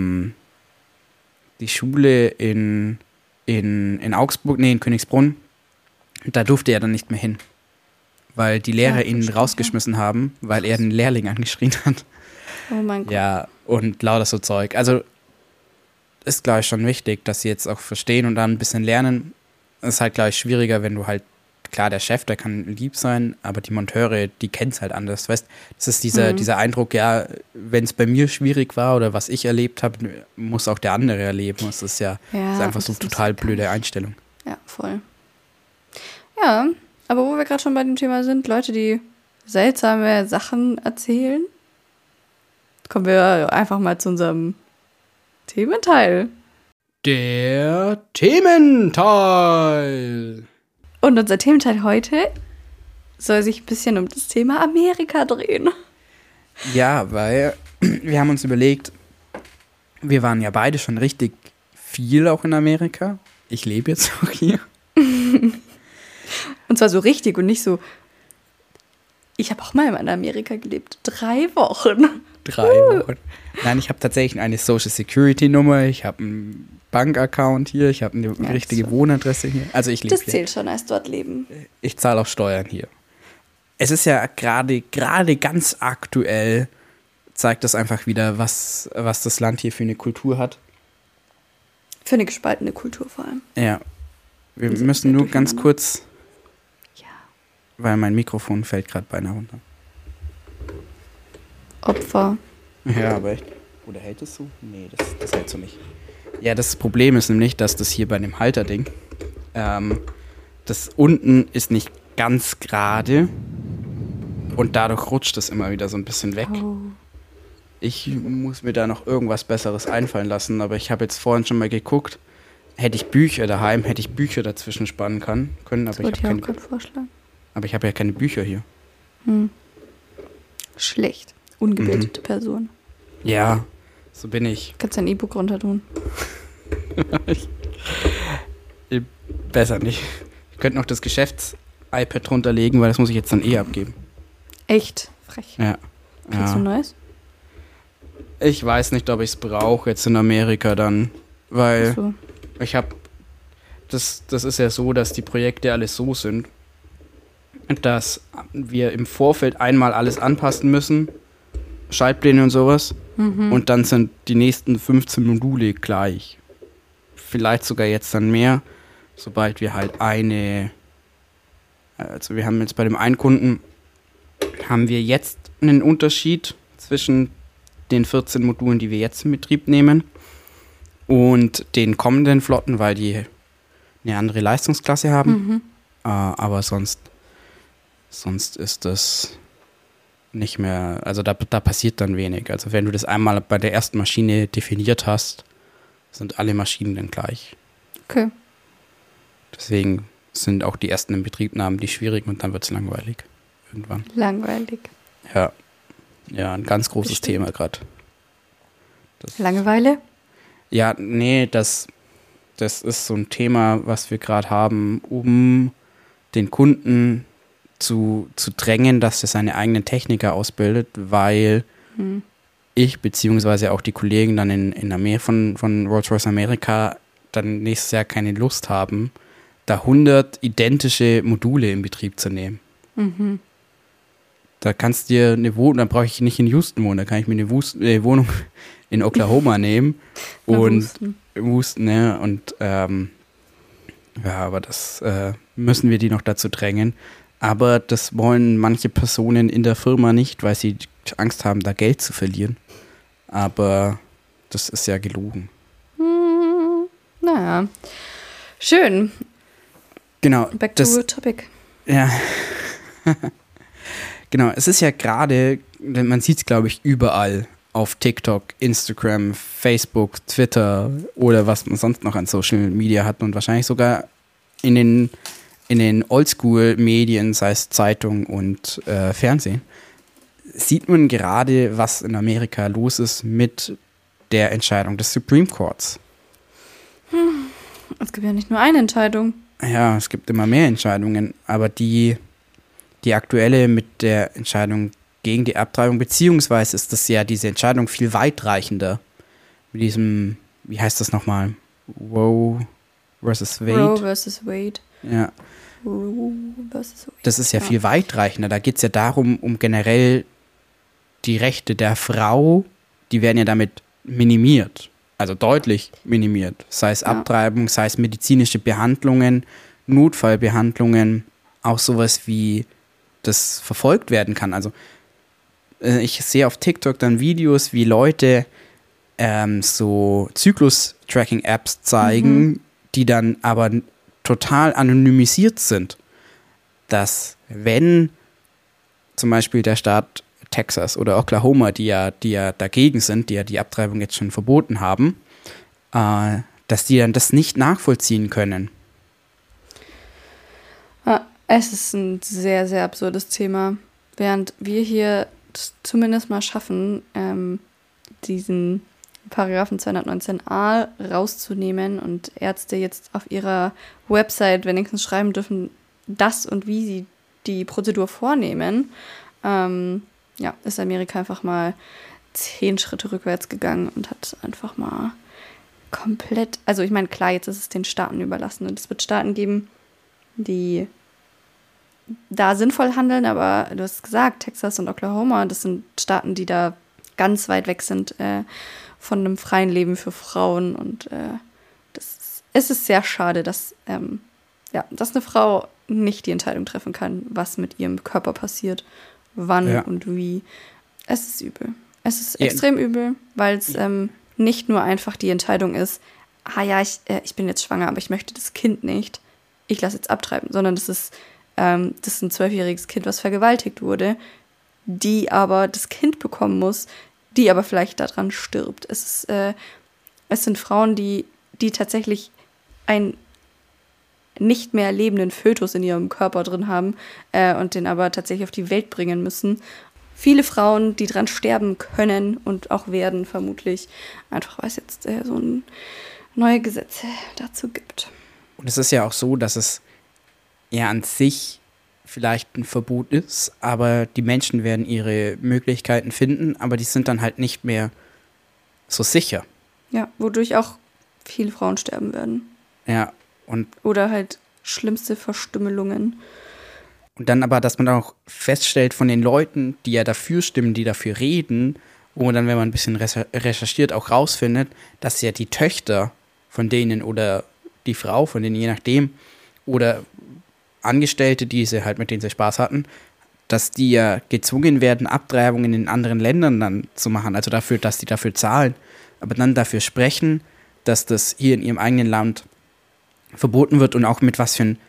Schule in Augsburg, in Königsbrunn, da durfte er dann nicht mehr hin, weil die Lehrer ihn rausgeschmissen haben, weil er den Lehrling angeschrien hat. Oh mein Gott. Ja, und lauter so Zeug. Also ist, glaube ich, schon wichtig, dass sie jetzt auch verstehen und dann ein bisschen lernen. Ist halt, glaube ich, schwieriger, wenn du halt, klar, der Chef, der kann lieb sein, aber die Monteure, die kennen es halt anders, weißt, das ist dieser Eindruck, ja, wenn es bei mir schwierig war oder was ich erlebt habe, muss auch der andere erleben. Das ist ja ist einfach so total blöde Einstellung. Ja, voll. Ja, aber wo wir gerade schon bei dem Thema sind, Leute, die seltsame Sachen erzählen, kommen wir einfach mal zu unserem Thementeil. Der Thementeil. Und unser Thementeil heute soll sich ein bisschen um das Thema Amerika drehen. Ja, weil wir haben uns überlegt, wir waren ja beide schon richtig viel auch in Amerika. Ich lebe jetzt auch hier. Und zwar so richtig und nicht so, ich habe auch mal in Amerika gelebt. 3 Wochen. 3 Wochen. Nein, ich habe tatsächlich eine Social Security Nummer, ich habe einen Bankaccount hier, ich habe eine richtige Wohnadresse hier. Also ich lebe hier. Das zählt schon als dort leben. Ich zahle auch Steuern hier. Es ist ja gerade ganz aktuell zeigt das einfach wieder, was das Land hier für eine Kultur hat. Für eine gespaltene Kultur vor allem. Ja. Wir müssen nur ganz kurz, weil mein Mikrofon fällt gerade beinahe runter. Opfer. Ja, aber echt. Oder hält es so? Nee, das hält so nicht. Ja, das Problem ist nämlich, dass das hier bei dem Halterding, das unten ist nicht ganz gerade und dadurch rutscht es immer wieder so ein bisschen weg. Oh. Ich muss mir da noch irgendwas Besseres einfallen lassen, aber ich habe jetzt vorhin schon mal geguckt, hätte ich Bücher daheim, hätte ich Bücher dazwischen spannen können, Das wollte ich auch gerade vorschlagen. aber ich habe ja keine Bücher hier. Schlecht. Ungebildete Person. Ja, so bin ich. Kannst du ein E-Book runter tun? Besser nicht. Ich könnte noch das Geschäfts-iPad runterlegen, weil das muss ich jetzt dann abgeben. Echt? Frech. Ja. Kriegst du ein neues? Ich weiß nicht, ob ich es brauche jetzt in Amerika dann, weil So. ich habe, das ist ja so, dass die Projekte alles so sind, dass wir im Vorfeld einmal alles anpassen müssen, Schaltpläne und sowas, und dann sind die nächsten 15 Module gleich. Vielleicht sogar jetzt dann mehr, sobald wir halt also wir haben jetzt bei dem einen Kunden, haben wir jetzt einen Unterschied zwischen den 14 Modulen, die wir jetzt in Betrieb nehmen und den kommenden Flotten, weil die eine andere Leistungsklasse haben. Aber sonst ist das nicht mehr, also da passiert dann wenig. Also wenn du das einmal bei der ersten Maschine definiert hast, sind alle Maschinen dann gleich. Okay. Deswegen sind auch die ersten Inbetriebnahmen die schwierigen und dann wird es langweilig. Irgendwann. Langweilig. Ja. Ja, ein ganz großes Bestimmt. Thema gerade. Langeweile? Ja, nee, das ist so ein Thema, was wir gerade haben, um den Kunden zu drängen, dass er seine eigenen Techniker ausbildet, weil ich beziehungsweise auch die Kollegen dann in Amerika von Rolls-Royce Amerika dann nächstes Jahr keine Lust haben, da 100 identische Module in Betrieb zu nehmen. Da kannst du dir eine Wohnung, dann brauche ich nicht in Houston wohnen, da kann ich mir eine Wohnung in Oklahoma nehmen und Houston, ne? Und ja, aber das müssen wir die noch dazu drängen. Aber das wollen manche Personen in der Firma nicht, weil sie Angst haben, da Geld zu verlieren. Aber das ist ja gelogen. Naja. Schön. Genau. Back to topic. Ja. Genau, es ist ja gerade, man sieht es, glaube ich, überall auf TikTok, Instagram, Facebook, Twitter oder was man sonst noch an Social Media hat und wahrscheinlich sogar in den Oldschool-Medien, sei es Zeitung und Fernsehen, sieht man gerade, was in Amerika los ist mit der Entscheidung des Supreme Courts. Es gibt ja nicht nur eine Entscheidung. Ja, es gibt immer mehr Entscheidungen, aber die aktuelle mit der Entscheidung gegen die Abtreibung, beziehungsweise ist das ja diese Entscheidung viel weitreichender. Mit diesem, wie heißt das nochmal? Roe versus Wade. Roe versus Wade. Ja. Roe versus Wade. Das ist ja viel weitreichender. Da geht es ja darum, um generell die Rechte der Frau, die werden ja damit minimiert. Also deutlich minimiert. Sei es Abtreibung, sei es medizinische Behandlungen, Notfallbehandlungen, auch sowas wie das verfolgt werden kann. Also ich sehe auf TikTok dann Videos, wie Leute so Zyklus-Tracking-Apps zeigen, die dann aber total anonymisiert sind. Dass wenn zum Beispiel der Staat Texas oder Oklahoma, die ja dagegen sind, die ja die Abtreibung jetzt schon verboten haben, dass die dann das nicht nachvollziehen können. Es ist ein sehr, sehr absurdes Thema. Während wir hier zumindest mal schaffen, diesen Paragraphen 219a rauszunehmen und Ärzte jetzt auf ihrer Website wenigstens schreiben dürfen, das und wie sie die Prozedur vornehmen, ist Amerika einfach mal 10 Schritte rückwärts gegangen und hat einfach mal komplett, also ich meine, klar, jetzt ist es den Staaten überlassen und es wird Staaten geben, die da sinnvoll handeln, aber du hast gesagt, Texas und Oklahoma, das sind Staaten, die da ganz weit weg sind von einem freien Leben für Frauen. Und es ist sehr schade, dass eine Frau nicht die Entscheidung treffen kann, was mit ihrem Körper passiert, wann und wie. Es ist übel. Es ist extrem übel, weil es nicht nur einfach die Entscheidung ist, ich bin jetzt schwanger, aber ich möchte das Kind nicht. Ich lasse jetzt abtreiben, sondern das ist ein 12-jähriges Kind, was vergewaltigt wurde, die aber das Kind bekommen muss, die aber vielleicht daran stirbt. Es sind Frauen, die tatsächlich einen nicht mehr lebenden Fötus in ihrem Körper drin haben und den aber tatsächlich auf die Welt bringen müssen. Viele Frauen, die dran sterben können und auch werden, vermutlich, einfach weil es jetzt so neue Gesetze dazu gibt. Und es ist ja auch so, dass es ja an sich vielleicht ein Verbot ist, aber die Menschen werden ihre Möglichkeiten finden, aber die sind dann halt nicht mehr so sicher. Ja, wodurch auch viele Frauen sterben werden. Ja, oder halt schlimmste Verstümmelungen. Und dann aber, dass man auch feststellt von den Leuten, die ja dafür stimmen, die dafür reden, wo man dann, wenn man ein bisschen recherchiert, auch rausfindet, dass ja die Töchter von denen oder die Frau von denen, je nachdem, oder Angestellte, mit denen sie Spaß hatten, dass die ja gezwungen werden, Abtreibungen in anderen Ländern dann zu machen, also dafür, dass die dafür zahlen, aber dann dafür sprechen, dass das hier in ihrem eigenen Land verboten wird und auch mit was für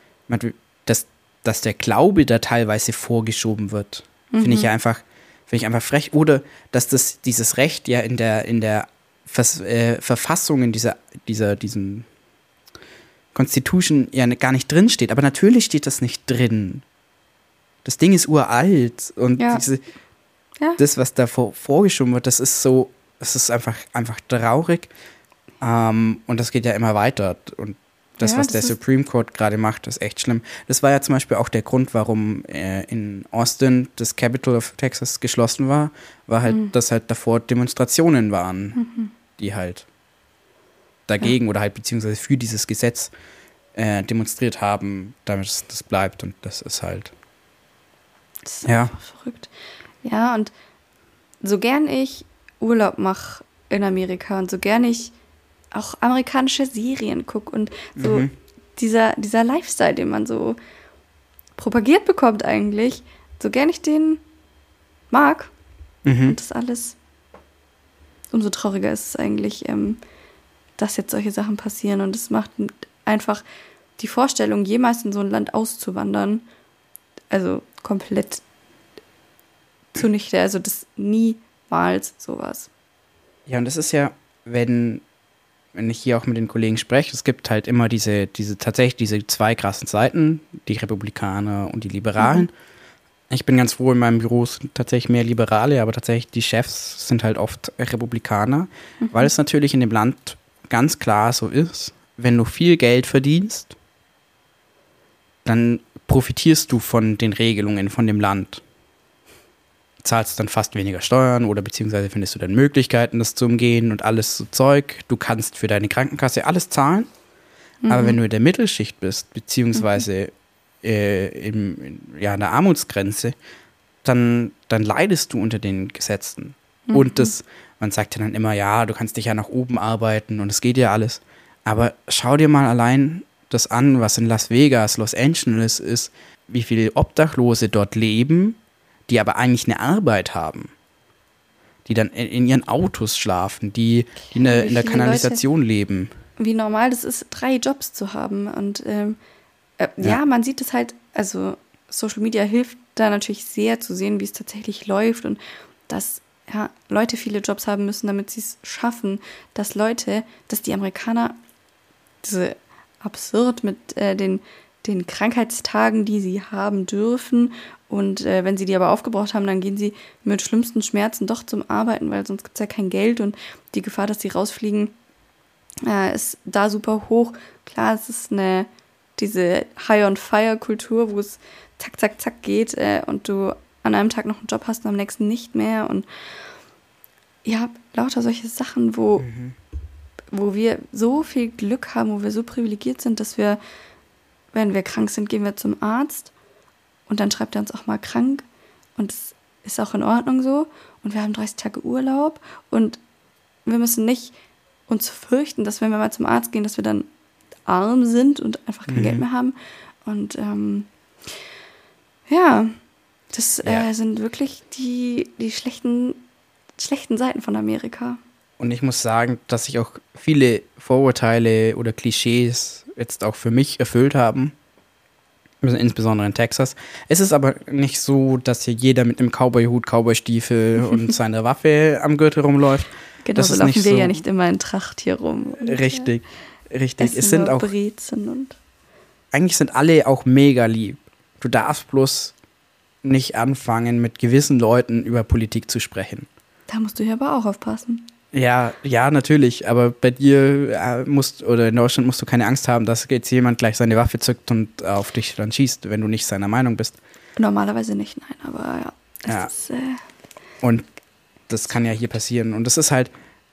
dass der Glaube da teilweise vorgeschoben wird. Finde ich einfach frech. Oder dass dieses Recht ja in der Verfassung, in diesen Constitution ja gar nicht drin steht. Aber natürlich steht das nicht drin. Das Ding ist uralt und das, was da vorgeschoben wird, das ist einfach traurig. Und das geht ja immer weiter. Und was der Supreme Court gerade macht, ist echt schlimm. Das war ja zum Beispiel auch der Grund, warum in Austin das Capitol of Texas geschlossen war halt, dass halt davor Demonstrationen waren, die halt dagegen oder halt beziehungsweise für dieses Gesetz demonstriert haben, damit das bleibt. Und das ist halt das ist einfach verrückt. Ja, und so gern ich Urlaub mache in Amerika und so gern ich auch amerikanische Serien gucke und so dieser Lifestyle, den man so propagiert bekommt eigentlich, so gern ich den mag und das alles, umso trauriger ist es eigentlich, dass jetzt solche Sachen passieren und es macht einfach die Vorstellung, jemals in so ein Land auszuwandern, also komplett zunichte, also das niemals sowas. Ja, und das ist ja, wenn ich hier auch mit den Kollegen spreche, es gibt halt immer diese zwei krassen Seiten, die Republikaner und die Liberalen. Ich bin ganz froh, in meinem Büro sind tatsächlich mehr Liberale, aber tatsächlich die Chefs sind halt oft Republikaner, weil es natürlich in dem Land ganz klar so ist, wenn du viel Geld verdienst, dann profitierst du von den Regelungen von dem Land. Zahlst dann fast weniger Steuern oder beziehungsweise findest du dann Möglichkeiten, das zu umgehen und alles so Zeug. Du kannst für deine Krankenkasse alles zahlen, aber wenn du in der Mittelschicht bist, beziehungsweise in der Armutsgrenze, dann leidest du unter den Gesetzen. Und man sagt ja dann immer, ja, du kannst dich ja nach oben arbeiten und es geht ja alles. Aber schau dir mal allein das an, was in Las Vegas, Los Angeles ist, wie viele Obdachlose dort leben, die aber eigentlich eine Arbeit haben, die dann in ihren Autos schlafen, die in der Kanalisation leben. Wie normal das ist, 3 Jobs zu haben. Und man sieht es halt, also Social Media hilft da natürlich sehr zu sehen, wie es tatsächlich läuft und dass Leute viele Jobs haben müssen, damit sie es schaffen, dass die Amerikaner diese absurd mit den Krankheitstagen, die sie haben dürfen. Und wenn sie die aber aufgebraucht haben, dann gehen sie mit schlimmsten Schmerzen doch zum Arbeiten, weil sonst gibt es ja kein Geld und die Gefahr, dass sie rausfliegen, ist da super hoch. Klar, es ist diese High-on-Fire-Kultur, wo es zack, zack, zack geht und du an einem Tag noch einen Job hast und am nächsten nicht mehr. Und ja, lauter solche Sachen, wo wir so viel Glück haben, wo wir so privilegiert sind, dass wir, wenn wir krank sind, gehen wir zum Arzt und dann schreibt er uns auch mal krank. Und es ist auch in Ordnung so. Und wir haben 30 Tage Urlaub und wir müssen nicht uns fürchten, dass wenn wir mal zum Arzt gehen, dass wir dann arm sind und einfach kein Geld mehr haben. Und das sind wirklich die schlechten Seiten von Amerika. Und ich muss sagen, dass sich auch viele Vorurteile oder Klischees jetzt auch für mich erfüllt haben. Insbesondere in Texas. Es ist aber nicht so, dass hier jeder mit einem Cowboy-Hut, Cowboy-Stiefel und seiner Waffe am Gürtel rumläuft. Genau, das so ist laufen nicht wir so. ja nicht immer in Tracht hier rum. Und, Richtig. Es sind auch Brezen und eigentlich sind alle auch mega lieb. Du darfst bloß nicht anfangen, mit gewissen Leuten über Politik zu sprechen. Da musst du ja aber auch aufpassen. Ja, natürlich, aber bei dir in Deutschland musst du keine Angst haben, dass jetzt jemand gleich seine Waffe zückt und auf dich dann schießt, wenn du nicht seiner Meinung bist. Normalerweise nicht, nein, aber ja. Ist, und das kann ja hier passieren. Und das ist halt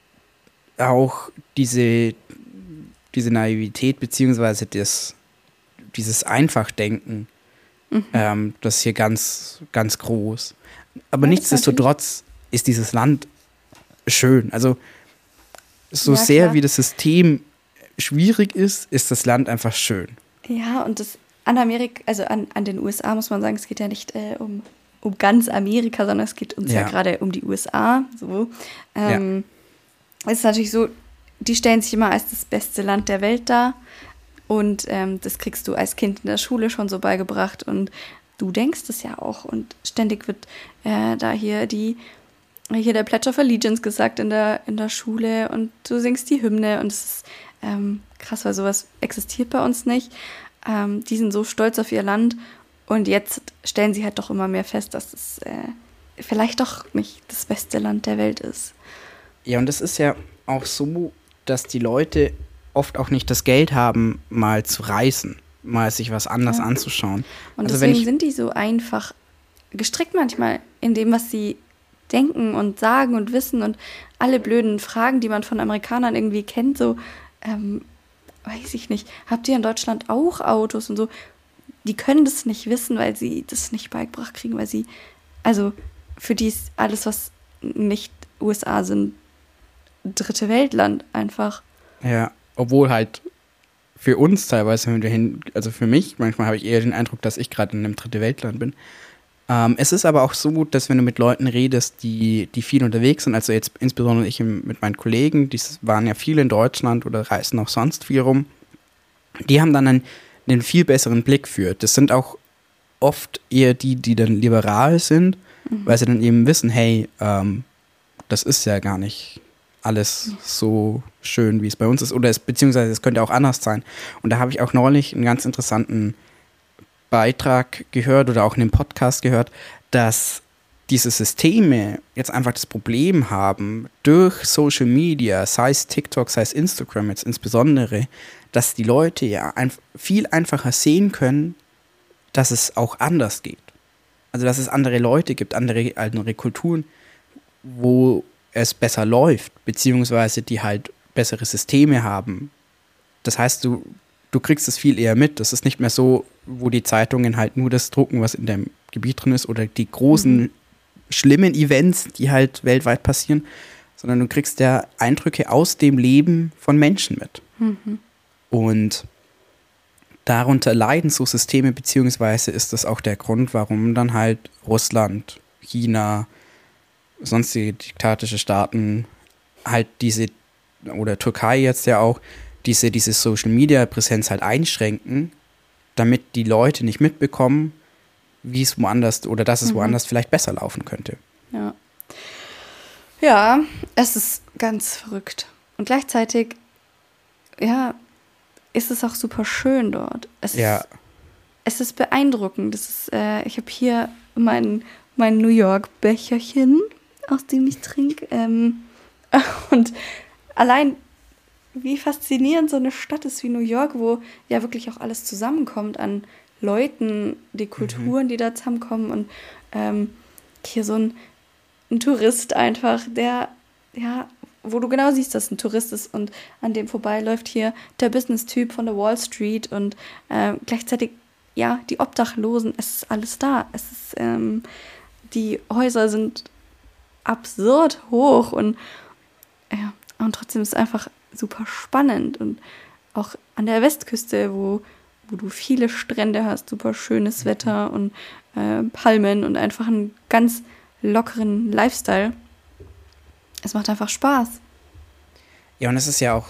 auch diese Naivität, beziehungsweise dieses Einfachdenken, das ist hier ganz, ganz groß. Aber nichtsdestotrotz ist dieses Land schön. Also so sehr klar. wie das System schwierig ist das Land einfach schön. Ja, und das an Amerika, also an den USA muss man sagen, es geht ja nicht um ganz Amerika, sondern es geht uns ja gerade um die USA. So. Es ist natürlich so, die stellen sich immer als das beste Land der Welt dar. Und das kriegst du als Kind in der Schule schon so beigebracht. Und du denkst es ja auch. Und ständig wird da hier der Pledge of Allegiance gesagt in der Schule. Und du singst die Hymne. Und es ist krass, weil sowas existiert bei uns nicht. Die sind so stolz auf ihr Land. Und jetzt stellen sie halt doch immer mehr fest, dass es vielleicht doch nicht das beste Land der Welt ist. Ja, und es ist ja auch so, dass die Leute oft auch nicht das Geld haben, mal zu reisen, mal sich was anderes anzuschauen. Und also deswegen sind die so einfach gestrickt manchmal in dem, was sie denken und sagen und wissen und alle blöden Fragen, die man von Amerikanern irgendwie kennt, so, weiß ich nicht, habt ihr in Deutschland auch Autos und so? Die können das nicht wissen, weil sie das nicht beigebracht kriegen, weil sie, also für die ist alles, was nicht USA sind, dritte Weltland einfach. Ja, obwohl halt für uns teilweise, also für mich, manchmal habe ich eher den Eindruck, dass ich gerade in einem dritte Weltland bin. Es ist aber auch so, dass wenn du mit Leuten redest, die viel unterwegs sind, also jetzt insbesondere ich mit meinen Kollegen, die waren ja viel in Deutschland oder reisen auch sonst viel rum, die haben dann einen viel besseren Blick für. Das sind auch oft eher die dann liberal sind, weil sie dann eben wissen, hey, das ist ja gar nicht alles so schön, wie es bei uns ist. Oder beziehungsweise es könnte auch anders sein. Und da habe ich auch neulich einen ganz interessanten Beitrag gehört oder auch in einem Podcast gehört, dass diese Systeme jetzt einfach das Problem haben, durch Social Media, sei es TikTok, sei es Instagram jetzt insbesondere, dass die Leute ja viel einfacher sehen können, dass es auch anders geht. Also dass es andere Leute gibt, andere Kulturen, wo es besser läuft, beziehungsweise die halt bessere Systeme haben. Das heißt, du kriegst es viel eher mit. Das ist nicht mehr so, wo die Zeitungen halt nur das drucken, was in dem Gebiet drin ist, oder die großen, schlimmen Events, die halt weltweit passieren, sondern du kriegst ja Eindrücke aus dem Leben von Menschen mit. Und darunter leiden so Systeme, beziehungsweise ist das auch der Grund, warum dann halt Russland, China, sonstige diktatische Staaten halt oder Türkei jetzt ja auch, diese Social-Media-Präsenz halt einschränken, damit die Leute nicht mitbekommen, wie es woanders oder dass es woanders vielleicht besser laufen könnte. Ja, es ist ganz verrückt. Und gleichzeitig, ist es auch super schön dort. Es ist beeindruckend. Ich habe hier mein New York-Becherchen, aus dem ich trinke. Und allein, wie faszinierend so eine Stadt ist wie New York, wo ja wirklich auch alles zusammenkommt an Leuten, die Kulturen, die da zusammenkommen. Und hier so ein Tourist einfach, der, wo du genau siehst, dass ein Tourist ist und an dem vorbeiläuft hier der Business-Typ von der Wall Street und gleichzeitig, die Obdachlosen, es ist alles da. Es ist die Häuser sind absurd hoch und trotzdem ist es einfach super spannend. Und auch an der Westküste, wo du viele Strände hast, super schönes Wetter und Palmen und einfach einen ganz lockeren Lifestyle. Es macht einfach Spaß. Ja, und es ist ja auch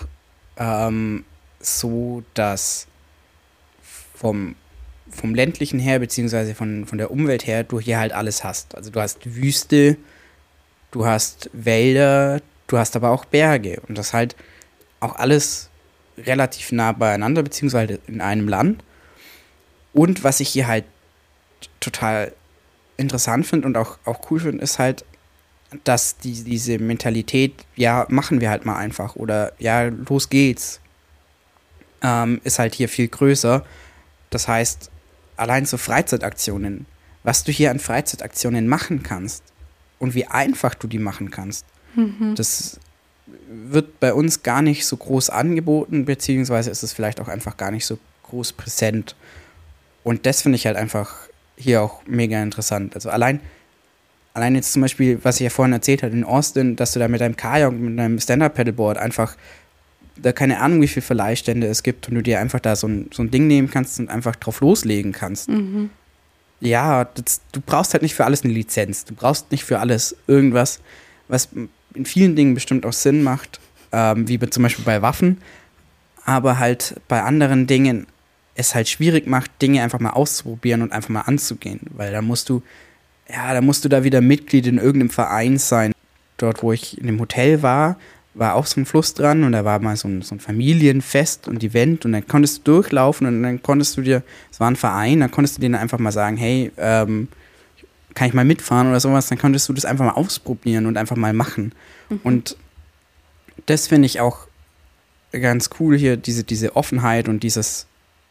so, dass vom ländlichen her, beziehungsweise von der Umwelt her, du hier halt alles hast. Also du hast Wüste, du hast Wälder, du hast aber auch Berge. Und das halt auch alles relativ nah beieinander, beziehungsweise in einem Land. Und was ich hier halt total interessant finde und auch cool finde, ist halt, dass diese Mentalität, ja, machen wir halt mal einfach oder ja, los geht's, ist halt hier viel größer. Das heißt, allein so Freizeitaktionen, was du hier an Freizeitaktionen machen kannst und wie einfach du die machen kannst, das wird bei uns gar nicht so groß angeboten, beziehungsweise ist es vielleicht auch einfach gar nicht so groß präsent. Und das finde ich halt einfach hier auch mega interessant. Also allein jetzt zum Beispiel, was ich ja vorhin erzählt habe, in Austin, dass du da mit deinem Kajak, mit deinem Stand-Up-Paddleboard einfach, da keine Ahnung, wie viele Verleihstände es gibt und du dir einfach da so ein Ding nehmen kannst und einfach drauf loslegen kannst. Ja, du brauchst halt nicht für alles eine Lizenz. Du brauchst nicht für alles irgendwas, was in vielen Dingen bestimmt auch Sinn macht, wie zum Beispiel bei Waffen, aber halt bei anderen Dingen es halt schwierig macht, Dinge einfach mal auszuprobieren und einfach mal anzugehen, weil da musst du da wieder Mitglied in irgendeinem Verein sein. Dort, wo ich in dem Hotel war auch so ein Fluss dran und da war mal so ein Familienfest und Event und dann konntest du durchlaufen und dann konntest du dir, es war ein Verein, dann konntest du denen einfach mal sagen, hey, kann ich mal mitfahren oder sowas, dann konntest du das einfach mal ausprobieren und einfach mal machen. Und das finde ich auch ganz cool hier, diese Offenheit und dieses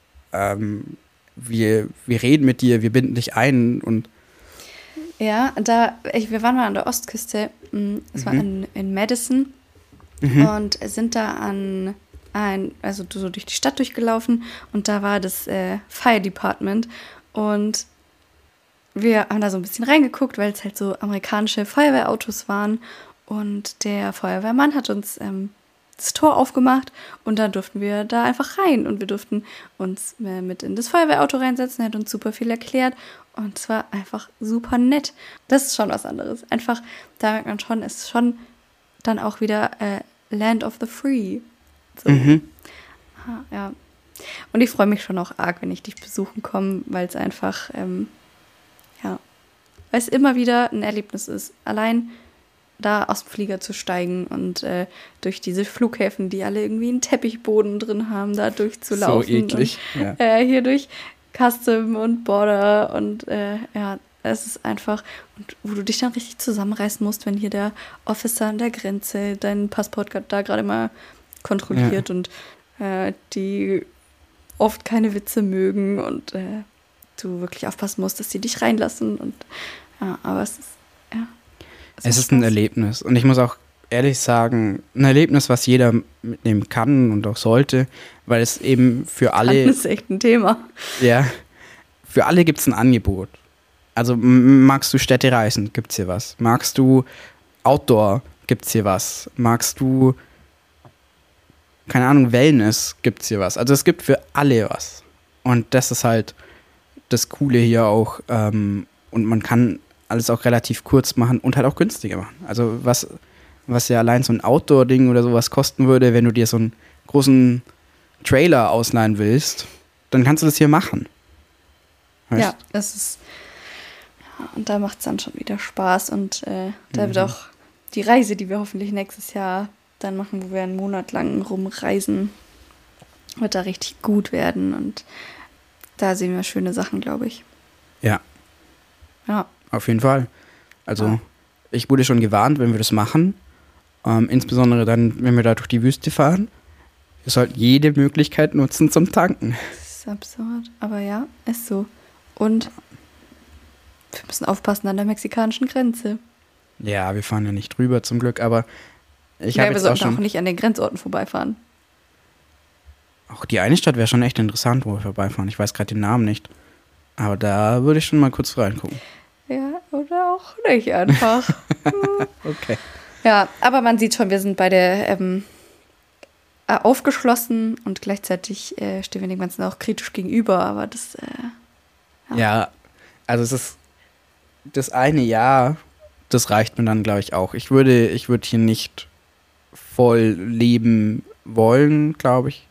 wir reden mit dir, wir binden dich ein und ja, wir waren mal an der Ostküste, es war in Madison und sind da also so durch die Stadt durchgelaufen und da war das Fire Department und wir haben da so ein bisschen reingeguckt, weil es halt so amerikanische Feuerwehrautos waren und der Feuerwehrmann hat uns das Tor aufgemacht und dann durften wir da einfach rein und wir durften uns mit in das Feuerwehrauto reinsetzen, er hat uns super viel erklärt und es war einfach super nett. Das ist schon was anderes. Einfach, da merkt man schon, es ist schon dann auch wieder Land of the Free. So. Ja. Und ich freue mich schon auch arg, wenn ich dich besuchen komme, weil es einfach, weil es immer wieder ein Erlebnis ist. Allein da aus dem Flieger zu steigen und durch diese Flughäfen, die alle irgendwie einen Teppichboden drin haben, da durchzulaufen. So eklig. Und, hier durch Custom und Border und es ist einfach, und wo du dich dann richtig zusammenreißen musst, wenn hier der Officer an der Grenze deinen Passport da gerade mal kontrolliert und die oft keine Witze mögen und du wirklich aufpassen musst, dass sie dich reinlassen und aber es ist, es ist ein Erlebnis und ich muss auch ehrlich sagen, ein Erlebnis, was jeder mitnehmen kann und auch sollte, weil es eben für alle... Das ist echt ein Thema. Ja, für alle gibt es ein Angebot. Also magst du Städtereisen, gibt's hier was. Magst du Outdoor, gibt's hier was. Magst du, keine Ahnung, Wellness, gibt's hier was. Also es gibt für alle was. Und das ist halt das Coole hier auch. Und man kann alles auch relativ kurz machen und halt auch günstiger machen. Also was ja allein so ein Outdoor-Ding oder sowas kosten würde, wenn du dir so einen großen Trailer ausleihen willst, dann kannst du das hier machen. Weißt? Ja, das ist, und da macht es dann schon wieder Spaß und da wird auch die Reise, die wir hoffentlich nächstes Jahr dann machen, wo wir einen Monat lang rumreisen, wird da richtig gut werden und da sehen wir schöne Sachen, glaube ich. Ja. Ja. Auf jeden Fall. Also ich wurde schon gewarnt, wenn wir das machen, insbesondere dann, wenn wir da durch die Wüste fahren. Wir sollten jede Möglichkeit nutzen zum Tanken. Das ist absurd, aber ja, ist so. Und wir müssen aufpassen an der mexikanischen Grenze. Ja, wir fahren ja nicht drüber zum Glück, aber ich Ja, habe wir jetzt auch sollten schon... auch nicht an den Grenzorten vorbeifahren. Auch die eine Stadt wäre schon echt interessant, wo wir vorbeifahren. Ich weiß gerade den Namen nicht. Aber da würde ich schon mal kurz reingucken. Ja, oder auch nicht einfach. Okay. Ja, aber man sieht schon, wir sind beide aufgeschlossen und gleichzeitig stehen wir dem Ganzen auch kritisch gegenüber, aber das Ja, also es ist das eine Jahr, das reicht mir dann, glaube ich, auch. Ich würde hier nicht voll leben wollen, glaube ich.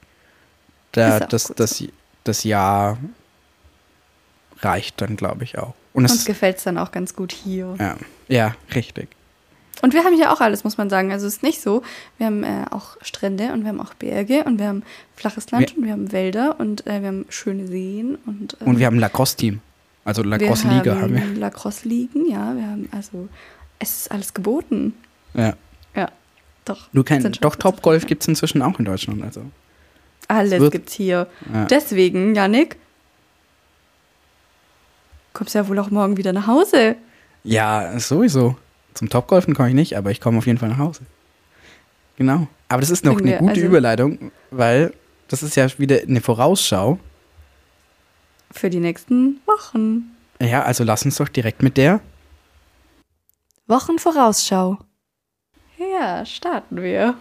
Das Jahr reicht dann, glaube ich, auch. Und uns gefällt es dann auch ganz gut hier. Ja, richtig. Und wir haben hier auch alles, muss man sagen. Also es ist nicht so. Wir haben auch Strände und wir haben auch Berge und wir haben flaches Land und wir haben Wälder und wir haben schöne Seen. Und wir haben ein Lacrosse-Team. Also Lacrosse-Liga haben wir. Lacrosse-Ligen, ja. Wir haben, also es ist alles geboten. Ja. Ja, doch. Doch, Topgolf gibt es inzwischen auch in Deutschland. Also. Alles gibt's hier. Ja. Deswegen, Jannik, kommst ja wohl auch morgen wieder nach Hause. Ja, sowieso. Zum Topgolfen komme ich nicht, aber ich komme auf jeden Fall nach Hause. Genau. Aber das ist noch eine gute Überleitung, weil das ist ja wieder eine Vorausschau. Für die nächsten Wochen. Ja, also lass uns doch direkt mit der Wochenvorausschau. Ja, starten wir.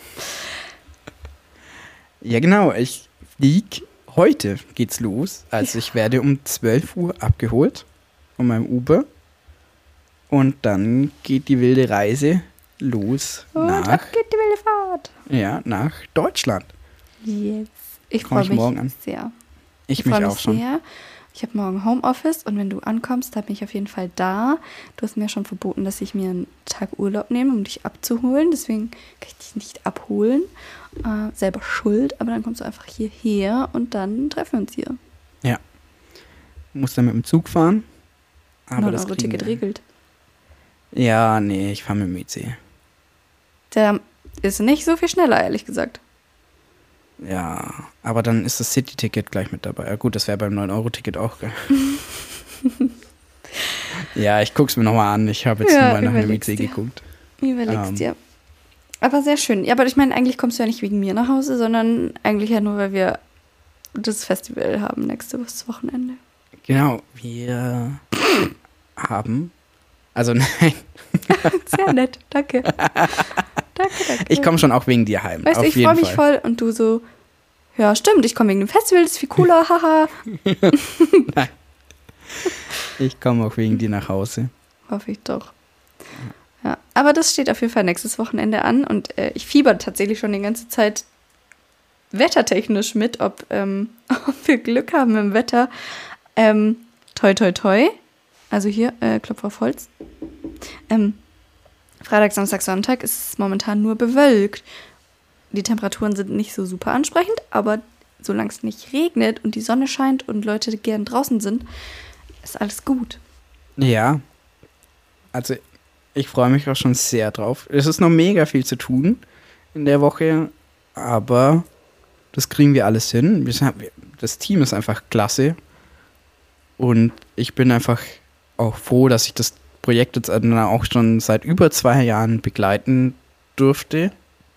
Ja, genau. Heute geht's los. Also ich werde um 12 Uhr abgeholt von meinem Uber. Und dann geht die wilde Reise los ab geht die wilde Fahrt. Ja, nach Deutschland. Yes. Ich freue mich sehr. Ich mich auch schon. Sehr. Ich habe morgen Homeoffice und wenn du ankommst, da bin ich auf jeden Fall da. Du hast mir schon verboten, dass ich mir einen Tag Urlaub nehme, um dich abzuholen. Deswegen kann ich dich nicht abholen. Selber schuld, aber dann kommst du einfach hierher und dann treffen wir uns hier. Ja. Du musst dann mit dem Zug fahren. Aber das Ticket regelt. Ja, nee, ich fahre mit dem IC. Der ist nicht so viel schneller, ehrlich gesagt. Ja, aber dann ist das City-Ticket gleich mit dabei. Ja, gut, das wäre beim 9-Euro-Ticket auch geil. Ja, ich guck's mir nochmal an. Ich habe jetzt nur mal nach einem IC geguckt. Überlegst dir. Aber sehr schön. Ja, aber ich meine, eigentlich kommst du ja nicht wegen mir nach Hause, sondern eigentlich ja nur, weil wir das Festival haben nächstes Wochenende. Genau, wir haben... Also nein. Sehr nett, danke. Danke. Ich komme schon auch wegen dir heim. Weißt du, ich freue mich voll und du so, ja stimmt, ich komme wegen dem Festival, das ist viel cooler, haha. Nein. Ich komme auch wegen dir nach Hause. Hoffe ich doch. Ja, aber das steht auf jeden Fall nächstes Wochenende an und ich fieber tatsächlich schon die ganze Zeit wettertechnisch mit, ob wir Glück haben im Wetter. Toi, toi, toi. Also hier, Klopf auf Holz. Freitag, Samstag, Sonntag ist es momentan nur bewölkt. Die Temperaturen sind nicht so super ansprechend, aber solange es nicht regnet und die Sonne scheint und Leute gern draußen sind, ist alles gut. Ja, also ich freue mich auch schon sehr drauf. Es ist noch mega viel zu tun in der Woche, aber das kriegen wir alles hin. Das Team ist einfach klasse und ich bin einfach auch froh, dass ich das Projekt jetzt auch schon seit über 2 Jahren begleiten durfte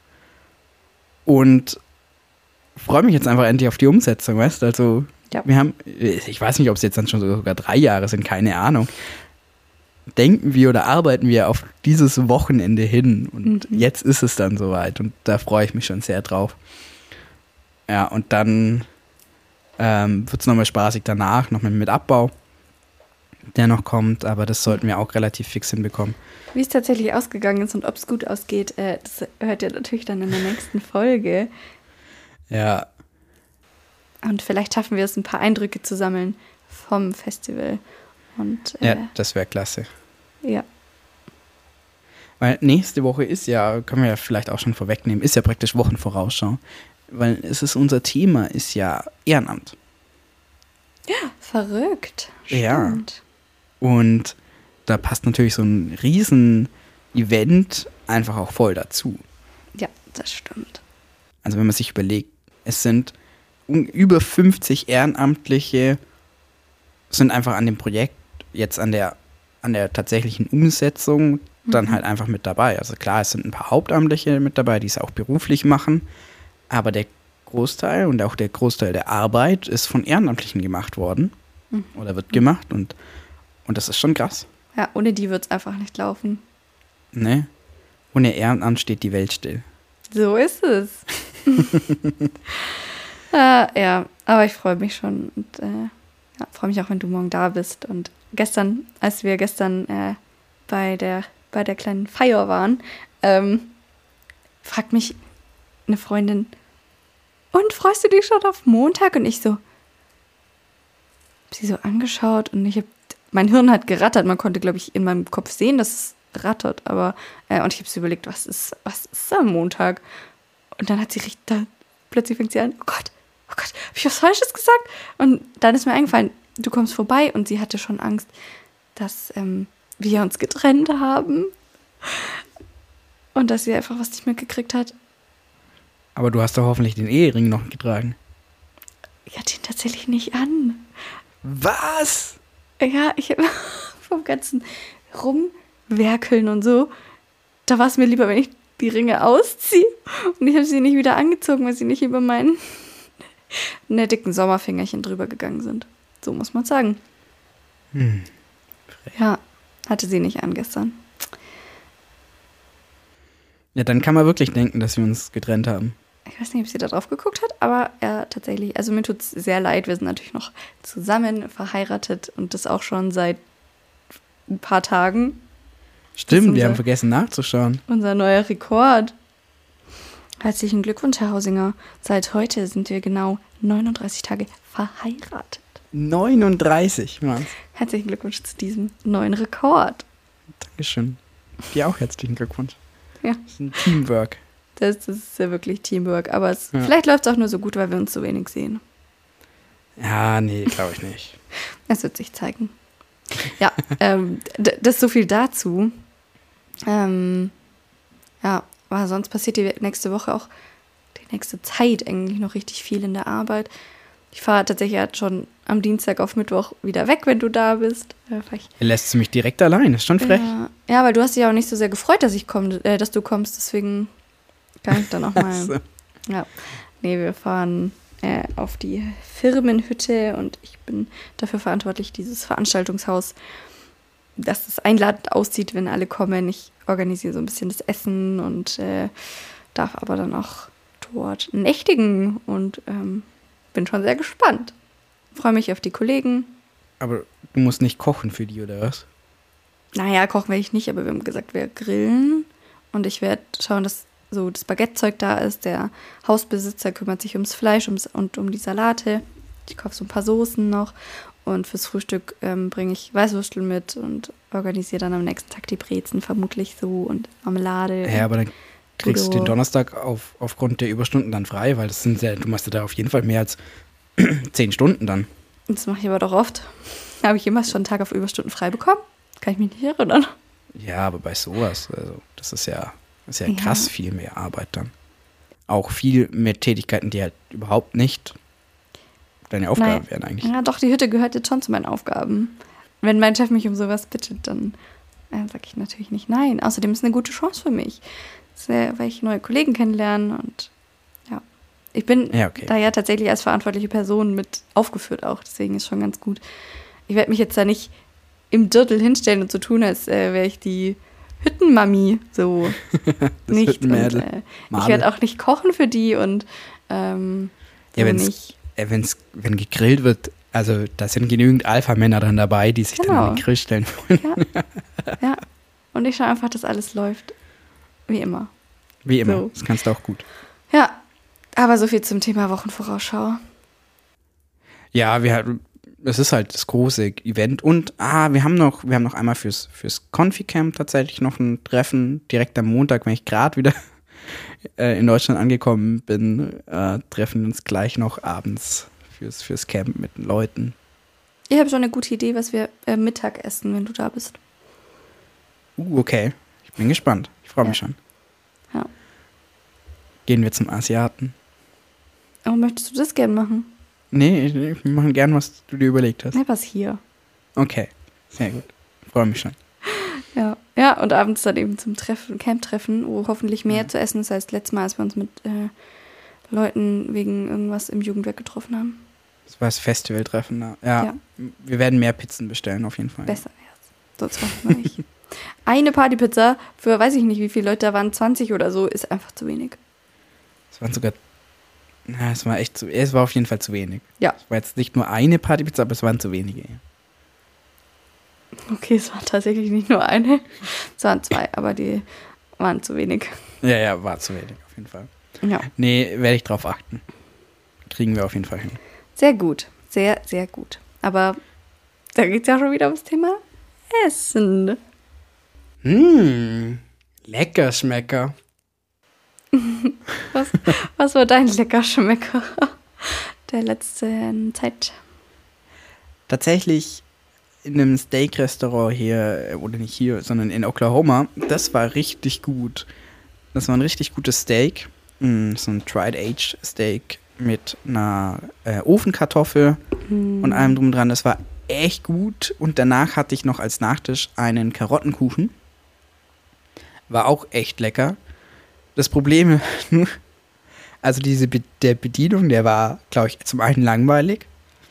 und freue mich jetzt einfach endlich auf die Umsetzung, weißt du? Also wir haben, ich weiß nicht, ob es jetzt dann schon sogar 3 Jahre sind, keine Ahnung. Denken wir oder arbeiten wir auf dieses Wochenende hin und jetzt ist es dann soweit und da freue ich mich schon sehr drauf. Ja, und dann wird es nochmal spaßig danach, nochmal mit Abbau, der noch kommt, aber das sollten wir auch relativ fix hinbekommen. Wie es tatsächlich ausgegangen ist und ob es gut ausgeht, das hört ihr natürlich dann in der nächsten Folge. Ja. Und vielleicht schaffen wir es, ein paar Eindrücke zu sammeln vom Festival. Und, ja, das wäre klasse. Ja. Weil nächste Woche ist ja, können wir ja vielleicht auch schon vorwegnehmen, ist ja praktisch Wochenvorausschau. Weil unser Thema ist ja Ehrenamt. Ja, verrückt. Ja. Und da passt natürlich so ein Riesen-Event einfach auch voll dazu. Ja, das stimmt. Also wenn man sich überlegt, es sind über 50 Ehrenamtliche sind einfach an dem Projekt, jetzt an der tatsächlichen Umsetzung dann halt einfach mit dabei. Also klar, es sind ein paar Hauptamtliche mit dabei, die es auch beruflich machen, aber der Großteil und auch der Großteil der Arbeit ist von Ehrenamtlichen gemacht worden oder wird gemacht und das ist schon krass. Ja, ohne die wird es einfach nicht laufen. Ne? Ohne Ehrenamt steht die Welt still. So ist es. Ja, aber ich freue mich schon und freue mich auch, wenn du morgen da bist. Und als wir gestern bei der kleinen Feier waren, fragt mich eine Freundin, und freust du dich schon auf Montag? Und ich so, hab sie so angeschaut und mein Hirn hat gerattert. Man konnte, glaube ich, in meinem Kopf sehen, dass es rattert. Aber, und ich habe so überlegt, was ist am Montag? Und dann plötzlich fängt sie an, oh Gott, habe ich was Falsches gesagt? Und dann ist mir eingefallen, du kommst vorbei und sie hatte schon Angst, dass wir uns getrennt haben und dass sie einfach was nicht mitgekriegt hat. Aber du hast doch hoffentlich den Ehering noch getragen. Ich hatte ihn tatsächlich nicht an. Was? Ja, ich vom ganzen Rumwerkeln und so, da war es mir lieber, wenn ich die Ringe ausziehe. Und ich habe sie nicht wieder angezogen, weil sie nicht über meinen dicken Sommerfingerchen drüber gegangen sind. So muss man sagen. Ja, hatte sie nicht an gestern. Ja, dann kann man wirklich denken, dass wir uns getrennt haben. Ich weiß nicht, ob sie da drauf geguckt hat, aber ja, tatsächlich. Also mir tut es sehr leid. Wir sind natürlich noch zusammen verheiratet und das auch schon seit ein paar Tagen. Stimmt, wir haben vergessen nachzuschauen. Unser neuer Rekord. Herzlichen Glückwunsch, Herr Hausinger. Seit heute sind wir genau 39 Tage verheiratet. 39, Mann. Herzlichen Glückwunsch zu diesem neuen Rekord. Dankeschön. Dir auch herzlichen Glückwunsch. Ja. Das ist ein Teamwork. Das ist ja wirklich Teamwork. Aber vielleicht läuft es auch nur so gut, weil wir uns so wenig sehen. Ja, nee, glaube ich nicht. Es wird sich zeigen. Ja, das ist so viel dazu. Ja, aber sonst passiert die nächste Woche auch, die nächste Zeit eigentlich noch richtig viel in der Arbeit. Ich fahre tatsächlich halt schon am Dienstag auf Mittwoch wieder weg, wenn du da bist. Lässt du mich direkt allein, ist schon frech. Ja, weil du hast dich auch nicht so sehr gefreut, dass du kommst, deswegen kann ich dann auch mal. So. Ja, nee, wir fahren auf die Firmenhütte und ich bin dafür verantwortlich, dieses Veranstaltungshaus, dass es einladend aussieht, wenn alle kommen. Ich organisiere so ein bisschen das Essen und darf aber dann auch dort nächtigen und bin schon sehr gespannt. Freue mich auf die Kollegen. Aber du musst nicht kochen für die, oder was? Naja, kochen werde ich nicht, aber wir haben gesagt, wir grillen. Und ich werde schauen, dass so das Baguettezeug da ist. Der Hausbesitzer kümmert sich ums Fleisch und um die Salate. Ich kaufe so ein paar Soßen noch. Und fürs Frühstück bringe ich Weißwürstel mit und organisiere dann am nächsten Tag die Brezen vermutlich so und Marmelade. Ja, aber dann kriegst du den Donnerstag aufgrund der Überstunden dann frei, weil das sind du machst ja da auf jeden Fall mehr als 10 Stunden dann. Das mache ich aber doch oft. Habe ich jemals schon einen Tag auf Überstunden frei bekommen? Kann ich mich nicht erinnern. Ja, aber bei sowas, also das ist ja krass viel mehr Arbeit dann. Auch viel mehr Tätigkeiten, die halt überhaupt nicht deine Aufgaben wären eigentlich. Ja, doch, die Hütte gehört jetzt schon zu meinen Aufgaben. Wenn mein Chef mich um sowas bittet, dann sage ich natürlich nicht nein. Außerdem ist es eine gute Chance für mich, weil ich neue Kollegen kennenlerne und ja. Ich bin da ja tatsächlich als verantwortliche Person mit aufgeführt auch, deswegen ist schon ganz gut. Ich werde mich jetzt da nicht im Dirndl hinstellen und so tun, als wäre ich die Hüttenmami, so nicht. Und, ich werde auch nicht kochen für die und wenn gegrillt wird, also da sind genügend Alpha-Männer dann dabei, die sich dann an den Grill stellen wollen. Ja. Und ich schaue einfach, dass alles läuft. Wie immer. Wie immer, so. Das kannst du auch gut. Ja, aber so viel zum Thema Wochenvorausschau. Ja, es ist halt das große Event und wir haben noch einmal fürs Confi-Camp tatsächlich noch ein Treffen, direkt am Montag, wenn ich gerade wieder in Deutschland angekommen bin, treffen wir uns gleich noch abends fürs Camp mit den Leuten. Ich habe schon eine gute Idee, was wir Mittag essen, wenn du da bist. Okay. Ich bin gespannt. Ich freue mich schon. Ja. Gehen wir zum Asiaten. Aber möchtest du das gern machen? Nee, wir machen gern, was du dir überlegt hast. Nee, was hier. Okay, sehr gut. Freue mich schon. Ja, und abends dann eben zum Camp-Treffen, wo hoffentlich mehr zu essen ist als letztes Mal, als wir uns mit Leuten wegen irgendwas im Jugendwerk getroffen haben. Das war das Festivaltreffen da. Ja, wir werden mehr Pizzen bestellen, auf jeden Fall. Besser wär's. sonst mache ich mal nicht. Eine Partypizza für, weiß ich nicht, wie viele Leute da waren, 20 oder so, ist einfach zu wenig. Es waren sogar, es war echt es war auf jeden Fall zu wenig. Ja. Es war jetzt nicht nur eine Partypizza, aber es waren zu wenige. Okay, es war tatsächlich nicht nur eine, es waren 2, aber die waren zu wenig. Ja, war zu wenig, auf jeden Fall. Ja. Nee, werde ich drauf achten. Kriegen wir auf jeden Fall hin. Sehr gut, sehr, sehr gut. Aber da geht es ja schon wieder ums Thema Essen. Leckerschmecker. Was war dein Leckerschmecker der letzten Zeit? Tatsächlich in einem Steak-Restaurant hier, oder nicht hier, sondern in Oklahoma, das war richtig gut. Das war ein richtig gutes Steak. So ein Tried-Aged-Steak mit einer Ofenkartoffel und allem drum und dran. Das war echt gut. Und danach hatte ich noch als Nachtisch einen Karottenkuchen. War auch echt lecker. Das Problem, also der Bedienung, der war, glaube ich, zum einen langweilig.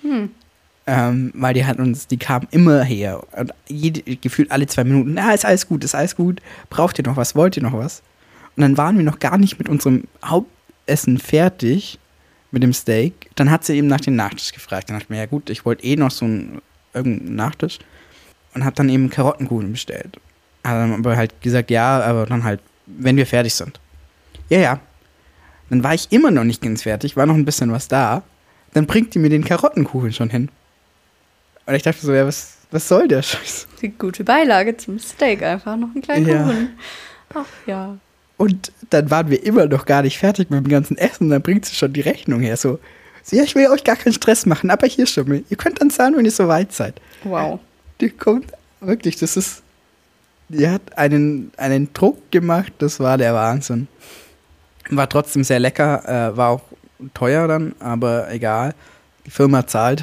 Weil die kamen immer her. Und gefühlt alle 2 Minuten, ist alles gut, ist alles gut. Braucht ihr noch was, wollt ihr noch was? Und dann waren wir noch gar nicht mit unserem Hauptessen fertig, mit dem Steak. Dann hat sie eben nach dem Nachtisch gefragt. Dann dachte ich mir, ja gut, ich wollte noch so irgendeinen Nachtisch. Und habe dann eben Karottenkuchen bestellt. Hat dann aber halt gesagt, ja, aber dann halt, wenn wir fertig sind. Ja. Dann war ich immer noch nicht ganz fertig, war noch ein bisschen was da. Dann bringt die mir den Karottenkuchen schon hin. Und ich dachte so, ja, was soll der Scheiß? Die gute Beilage zum Steak, einfach noch einen kleinen Kuchen. Ach ja. Und dann waren wir immer noch gar nicht fertig mit dem ganzen Essen. Dann bringt sie schon die Rechnung her. So, ja, ich will euch gar keinen Stress machen, aber hier schon mal. Ihr könnt dann zahlen, wenn ihr so weit seid. Wow. Die kommt, wirklich, die hat einen Druck gemacht, das war der Wahnsinn. War trotzdem sehr lecker, war auch teuer dann, aber egal. Die Firma zahlt.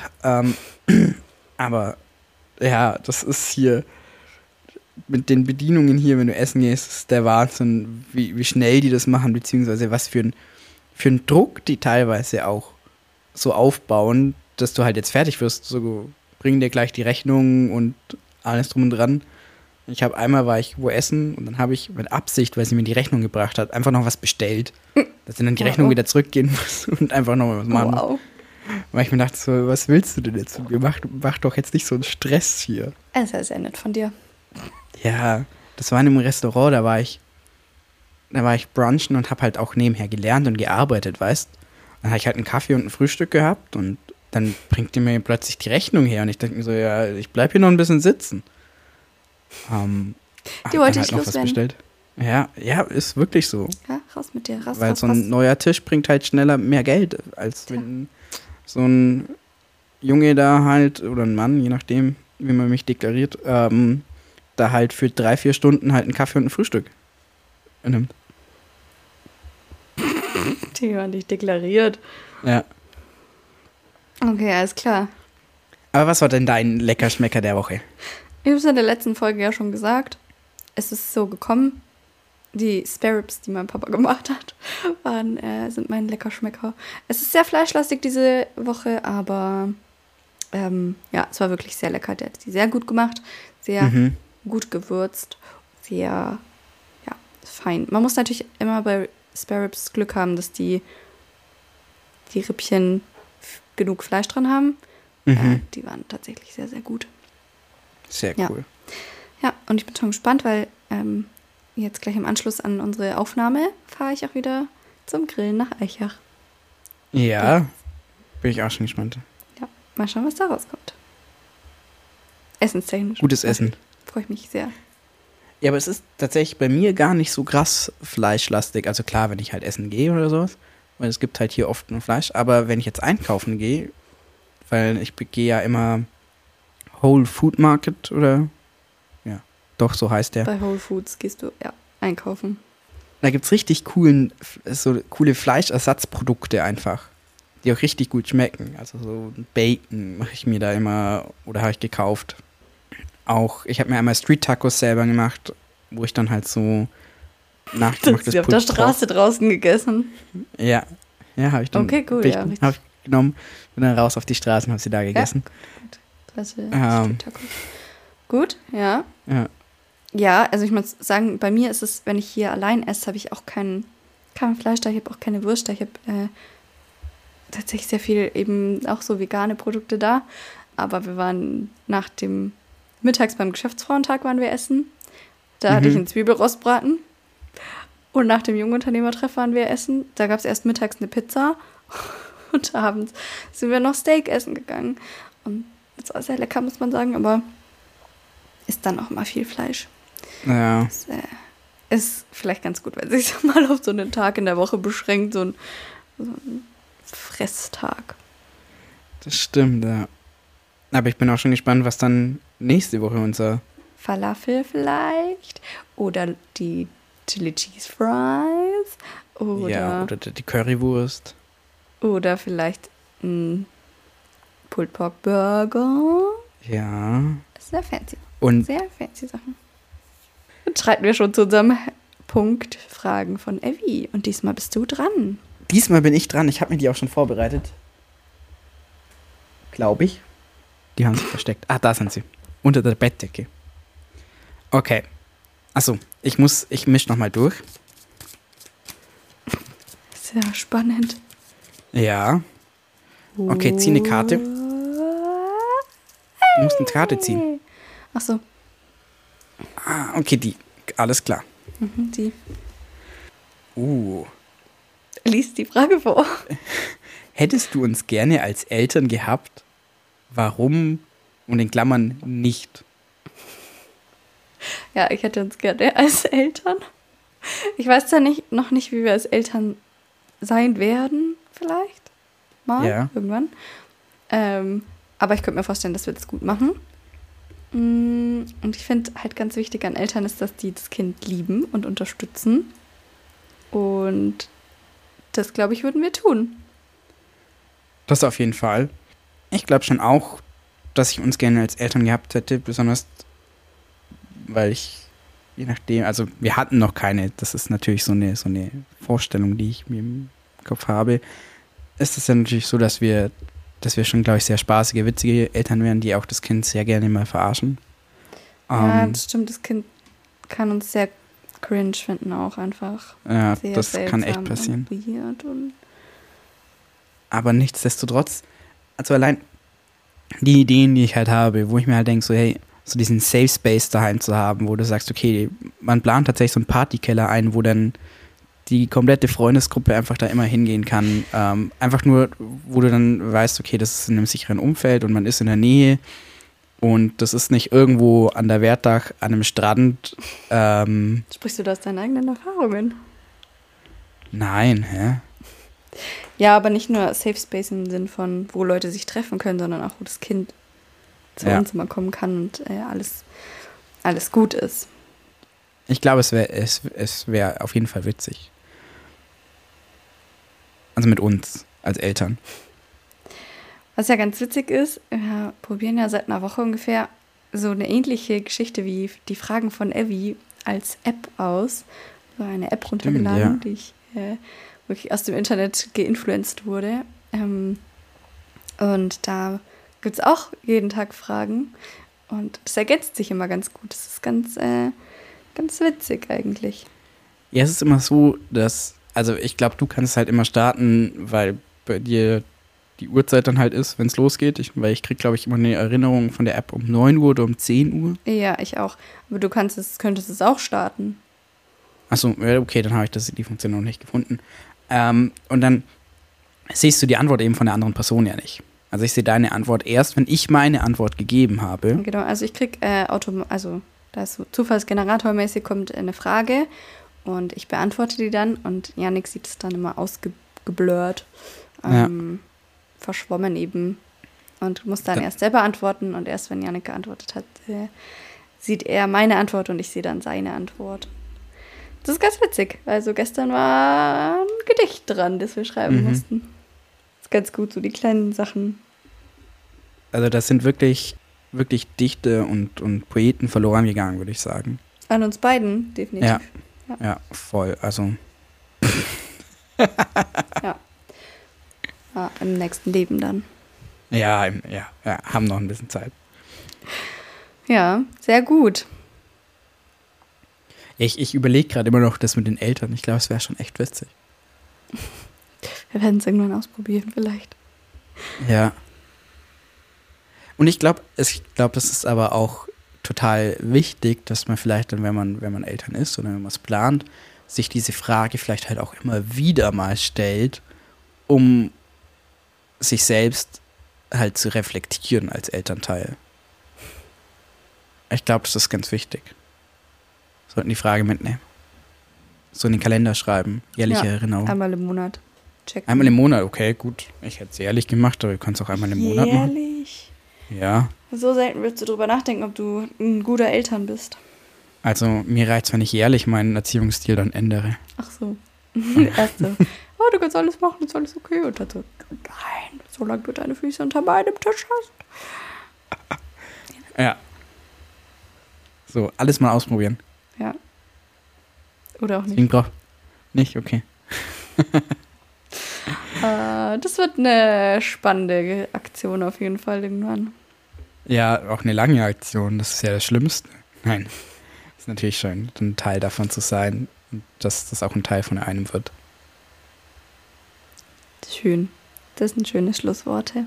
Aber ja, das ist hier mit den Bedienungen hier, wenn du essen gehst, ist der Wahnsinn, wie schnell die das machen, beziehungsweise was für einen Druck die teilweise auch so aufbauen, dass du halt jetzt fertig wirst. So, bringen dir gleich die Rechnung und alles drum und dran. War ich wo essen und dann habe ich mit Absicht, weil sie mir die Rechnung gebracht hat, einfach noch was bestellt. Dass sie dann die Rechnung wieder zurückgehen muss und einfach noch was machen. Wow. Weil ich mir dachte so, was willst du denn jetzt? Mach doch jetzt nicht so einen Stress hier. Das ist ja sehr nett von dir. Ja, das war in einem Restaurant, da war ich brunchen und habe halt auch nebenher gelernt und gearbeitet, weißt? Dann habe ich halt einen Kaffee und ein Frühstück gehabt und dann bringt die mir plötzlich die Rechnung her und ich denke mir so, ja, ich bleib hier noch ein bisschen sitzen. Die wollte halt ich noch was loswerden. bestellt. Ja, ist wirklich so. Ja, raus mit dir, raus, Weil raus, so ein neuer Tisch bringt halt schneller mehr Geld, als wenn so ein Junge da halt, oder ein Mann, je nachdem, wie man mich deklariert, da halt für 3-4 Stunden halt einen Kaffee und ein Frühstück nimmt. Die waren nicht deklariert. Ja. Okay, alles klar. Aber was war denn dein Leckerschmecker der Woche? Ich habe es in der letzten Folge ja schon gesagt. Es ist so gekommen. Die Spare Ribs, die mein Papa gemacht hat, sind mein Leckerschmecker. Es ist sehr fleischlastig diese Woche, aber es war wirklich sehr lecker. Der hat die sehr gut gemacht, sehr gut gewürzt, sehr fein. Man muss natürlich immer bei Spare Ribs Glück haben, dass die Rippchen genug Fleisch dran haben. Die waren tatsächlich sehr, sehr gut. Sehr cool. Ja, und ich bin schon gespannt, weil jetzt gleich im Anschluss an unsere Aufnahme fahre ich auch wieder zum Grillen nach Eichach. Ja, bin ich auch schon gespannt. Ja, mal schauen, was da rauskommt. Essenstechnisch. Gutes Essen. Freue ich mich sehr. Ja, aber es ist tatsächlich bei mir gar nicht so krass fleischlastig. Also klar, wenn ich halt essen gehe oder sowas, weil es gibt halt hier oft nur Fleisch. Aber wenn ich jetzt einkaufen gehe, weil ich gehe ja immer Whole Food Market oder doch, so heißt der. Bei Whole Foods gehst du, einkaufen. Da gibt es richtig coole Fleischersatzprodukte einfach, die auch richtig gut schmecken. Also so Bacon mache ich mir da immer, oder habe ich gekauft. Auch, ich habe mir einmal Street Tacos selber gemacht, wo ich dann halt so nachgemachtes Pulver auf der Straße draußen gegessen. Ja, habe ich dann. Okay, cool, ja. Habe ich genommen, bin dann raus auf die Straße und habe sie da gegessen. Ja, gut. Klasse. Street Tacos. gut, ja. Ja. Ja, also ich muss sagen, bei mir ist es, wenn ich hier allein esse, habe ich auch kein Fleisch da, ich habe auch keine Wurst da, ich habe tatsächlich sehr viel eben auch so vegane Produkte da. Aber wir waren nach dem mittags beim Geschäftsfrauentag waren wir essen. Da hatte ich einen Zwiebelrostbraten. Und nach dem Jungunternehmertreff waren wir essen. Da gab es erst mittags eine Pizza. Und abends sind wir noch Steak essen gegangen. Und das war sehr lecker, muss man sagen. Aber ist dann auch mal viel Fleisch. Ja. Das ist vielleicht ganz gut, wenn sich so mal auf so einen Tag in der Woche beschränkt. So ein Fresstag. Das stimmt, ja. Aber ich bin auch schon gespannt, was dann nächste Woche unser... Falafel vielleicht. Oder die Chili Cheese Fries. Oder die Currywurst. Oder vielleicht ein Pulled Pork Burger. Ja. Sehr fancy. Und Sehr fancy Sachen. Dann schreiten wir schon zu unserem Punkt Fragen von Evie. Und diesmal bist du dran. diesmal bin ich dran. Ich habe mir die auch schon vorbereitet. Glaube ich. Die haben sich versteckt. Ah, da sind sie. Unter der Bettdecke. Okay. Achso, ich mische nochmal durch. Sehr spannend. Ja. Okay, zieh eine Karte. Du musst eine Karte ziehen. Ach so. Ah, okay, die. Alles klar. Die. Lies die Frage vor. Hättest du uns gerne als Eltern gehabt? Warum? Und in Klammern nicht. Ja, ich hätte uns gerne als Eltern. Ich weiß ja noch nicht, wie wir als Eltern sein werden, vielleicht. Mal, Ja. irgendwann. Aber ich könnte mir vorstellen, dass wir das gut machen. Und ich finde halt ganz wichtig an Eltern ist, dass die das Kind lieben und unterstützen. Und das, glaube ich, würden wir tun. Das auf jeden Fall. Ich glaube schon auch, dass ich uns gerne als Eltern gehabt hätte, besonders weil ich, je nachdem, also wir hatten noch keine, das ist natürlich so eine Vorstellung, die ich mir im Kopf habe, ist es ja natürlich so, dass wir schon, glaube ich, sehr spaßige, witzige Eltern wären, die auch das Kind sehr gerne mal verarschen. Ja, das stimmt, das Kind kann uns sehr cringe finden auch einfach. Ja, sehr das kann echt passieren. Und weird und aber nichtsdestotrotz, also allein die Ideen, die ich halt habe, wo ich mir halt denke, so hey, so diesen Safe Space daheim zu haben, wo du sagst, okay, man plant tatsächlich so einen Partykeller ein, wo dann die komplette Freundesgruppe einfach da immer hingehen kann. Einfach nur, wo du dann weißt, okay, das ist in einem sicheren Umfeld und man ist in der Nähe und das ist nicht irgendwo an der Wertdach, an einem Strand. Sprichst du da aus deinen eigenen Erfahrungen? Nein, hä? Ja, aber nicht nur Safe Space im Sinn von, wo Leute sich treffen können, sondern auch, wo das Kind zu uns immer kommen kann und alles gut ist. Ich glaube, es wär auf jeden Fall witzig. Also mit uns als Eltern. Was ja ganz witzig ist, wir probieren ja seit einer Woche ungefähr so eine ähnliche Geschichte wie die Fragen von Evie als App aus. So eine App runtergeladen, die ich wirklich aus dem Internet geinfluenced wurde. Und da gibt es auch jeden Tag Fragen. Und das ergänzt sich immer ganz gut. Das ist ganz witzig eigentlich. Ja, es ist immer so, dass, also ich glaube, du kannst halt immer starten, weil bei dir die Uhrzeit dann halt ist, wenn es losgeht. Weil ich kriege, glaube ich, immer eine Erinnerung von der App um 9 Uhr oder um 10 Uhr. Ja, ich auch. Aber du könntest es auch starten. Achso, okay, dann habe ich die Funktion noch nicht gefunden. Und dann siehst du die Antwort eben von der anderen Person ja nicht. Also ich sehe deine Antwort erst, wenn ich meine Antwort gegeben habe. Genau, also ich kriege da ist so zufallsgeneratormäßig kommt eine Frage und ich beantworte die dann und Yannick sieht es dann immer ausgeblurrt, verschwommen eben und muss dann erst selber antworten und erst wenn Yannick geantwortet hat, sieht er meine Antwort und ich sehe dann seine Antwort. Das ist ganz witzig. Also gestern war ein Gedicht dran, das wir schreiben mussten. Das ist ganz gut, so die kleinen Sachen. Also das sind wirklich Dichte und Poeten verloren gegangen, würde ich sagen. An uns beiden, definitiv. Ja, voll. Also. Ja, im nächsten Leben dann. Ja, haben noch ein bisschen Zeit. Ja, sehr gut. Ich überlege gerade immer noch das mit den Eltern. Ich glaube, es wäre schon echt witzig. Wir werden es irgendwann ausprobieren, vielleicht. Ja. Und ich glaube, das ist aber auch total wichtig, dass man vielleicht dann, wenn man Eltern ist oder wenn man es plant, sich diese Frage vielleicht halt auch immer wieder mal stellt, um sich selbst halt zu reflektieren als Elternteil. Ich glaube, das ist ganz wichtig. Sollten die Frage mitnehmen. So in den Kalender schreiben, jährliche Erinnerung. Einmal im Monat. Checken. Einmal im Monat, okay, gut. Ich hätte es jährlich gemacht, aber du kannst auch einmal im Monat machen. Jährlich? Ja. So selten willst du drüber nachdenken, ob du ein guter Eltern bist. Also mir reicht es, wenn ich jährlich meinen Erziehungsstil dann ändere. Ach so. Erst so. Oh, du kannst alles machen, ist alles okay. Und dann so, nein, solange du deine Füße unter meinem Tisch hast. Ja. So, alles mal ausprobieren. Ja. Oder auch nicht. Nicht, okay. Das wird eine spannende Aktion auf jeden Fall irgendwann. Ja, auch eine lange Aktion, das ist ja das Schlimmste. Nein, ist natürlich schön, ein Teil davon zu sein und dass das auch ein Teil von einem wird. Schön. Das sind schöne Schlussworte.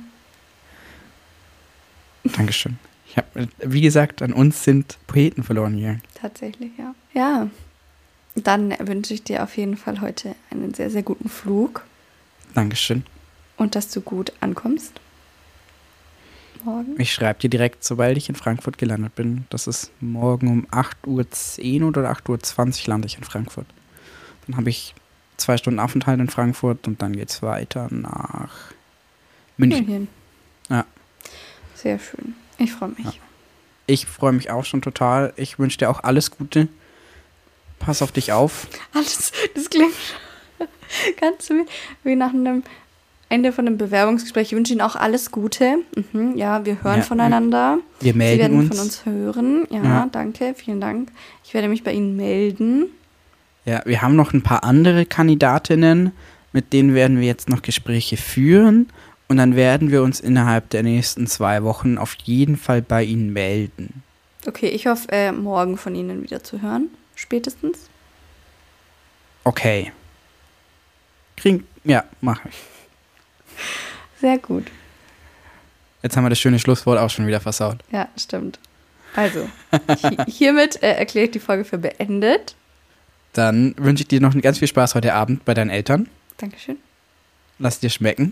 Dankeschön. Wie gesagt, an uns sind Poeten verloren gegangen. Tatsächlich, ja. Ja. Dann wünsche ich dir auf jeden Fall heute einen sehr, sehr guten Flug. Dankeschön. Und dass du gut ankommst. Morgen. Ich schreibe dir direkt, sobald ich in Frankfurt gelandet bin. Das ist morgen um 8:10 Uhr oder 8:20 Uhr lande ich in Frankfurt. Dann habe ich 2 Stunden Aufenthalt in Frankfurt und dann geht es weiter nach München. Ja. Sehr schön. Ich freue mich. Ja. Ich freue mich auch schon total. Ich wünsche dir auch alles Gute. Pass auf dich auf. Alles, das klingt ganz wie nach einem Ende von einem Bewerbungsgespräch. Ich wünsche Ihnen auch alles Gute. Ja, wir hören voneinander. Wir melden Sie werden uns. von uns hören. Ja, danke, vielen Dank. Ich werde mich bei Ihnen melden. Ja, wir haben noch ein paar andere Kandidatinnen, mit denen werden wir jetzt noch Gespräche führen. Und dann werden wir uns innerhalb der nächsten 2 Wochen auf jeden Fall bei Ihnen melden. Okay, ich hoffe, morgen von Ihnen wieder zu hören. Spätestens. Okay. Mache ich. Sehr gut. Jetzt haben wir das schöne Schlusswort auch schon wieder versaut. Ja, stimmt. Also, hiermit erkläre ich die Folge für beendet. Dann wünsche ich dir noch ganz viel Spaß heute Abend bei deinen Eltern. Dankeschön. Lass dir schmecken.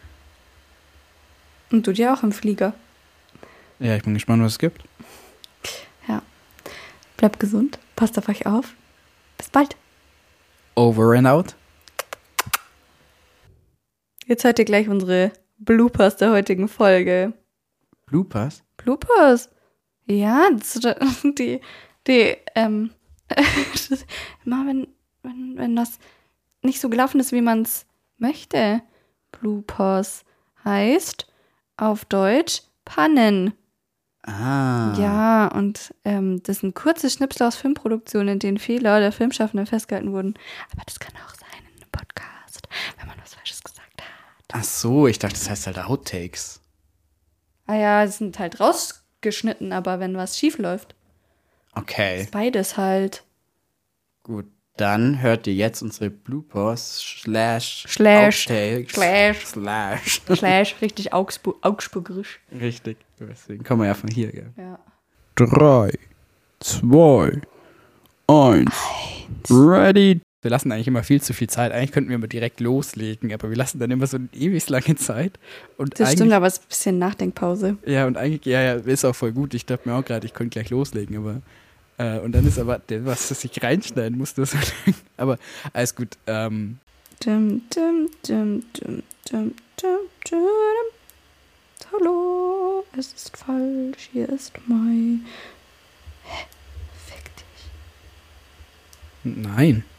Und du dir auch im Flieger. Ja, ich bin gespannt, was es gibt. Ja. Bleibt gesund. Passt auf euch auf. Bis bald. Over and out. Jetzt hört ihr gleich unsere Bloopers der heutigen Folge. Bloopers? Bloopers? Ja, immer wenn das nicht so gelaufen ist, wie man es möchte. Bloopers heißt auf Deutsch Pannen. Ah. Ja, und das sind kurze Schnipsel aus Filmproduktionen, in denen Fehler der Filmschaffenden festgehalten wurden. Aber das kann auch sein in einem Podcast, wenn man was Falsches gesagt hat. Ach so, ich dachte, das heißt halt Outtakes. Ah ja, die sind halt rausgeschnitten, aber wenn was schief läuft. Okay. Ist beides halt. Gut, dann hört ihr jetzt unsere Bloopers Slash. Outtakes. Richtig augsburgerisch. Richtig, deswegen kommen wir ja von hier, gell? Ja. 3, 2, 1. Ready. Wir lassen eigentlich immer viel zu viel Zeit. Eigentlich könnten wir immer direkt loslegen, aber wir lassen dann immer so eine ewig lange Zeit. Und Das stimmt, aber es ist ein bisschen Nachdenkpause. Ja, und eigentlich, ja, ist auch voll gut. Ich dachte mir auch gerade, ich könnte gleich loslegen, aber und dann ist aber was ich reinschneiden musste. So aber alles gut. Hallo, es ist falsch, hier ist Mai. Hä? Fick dich. Nein.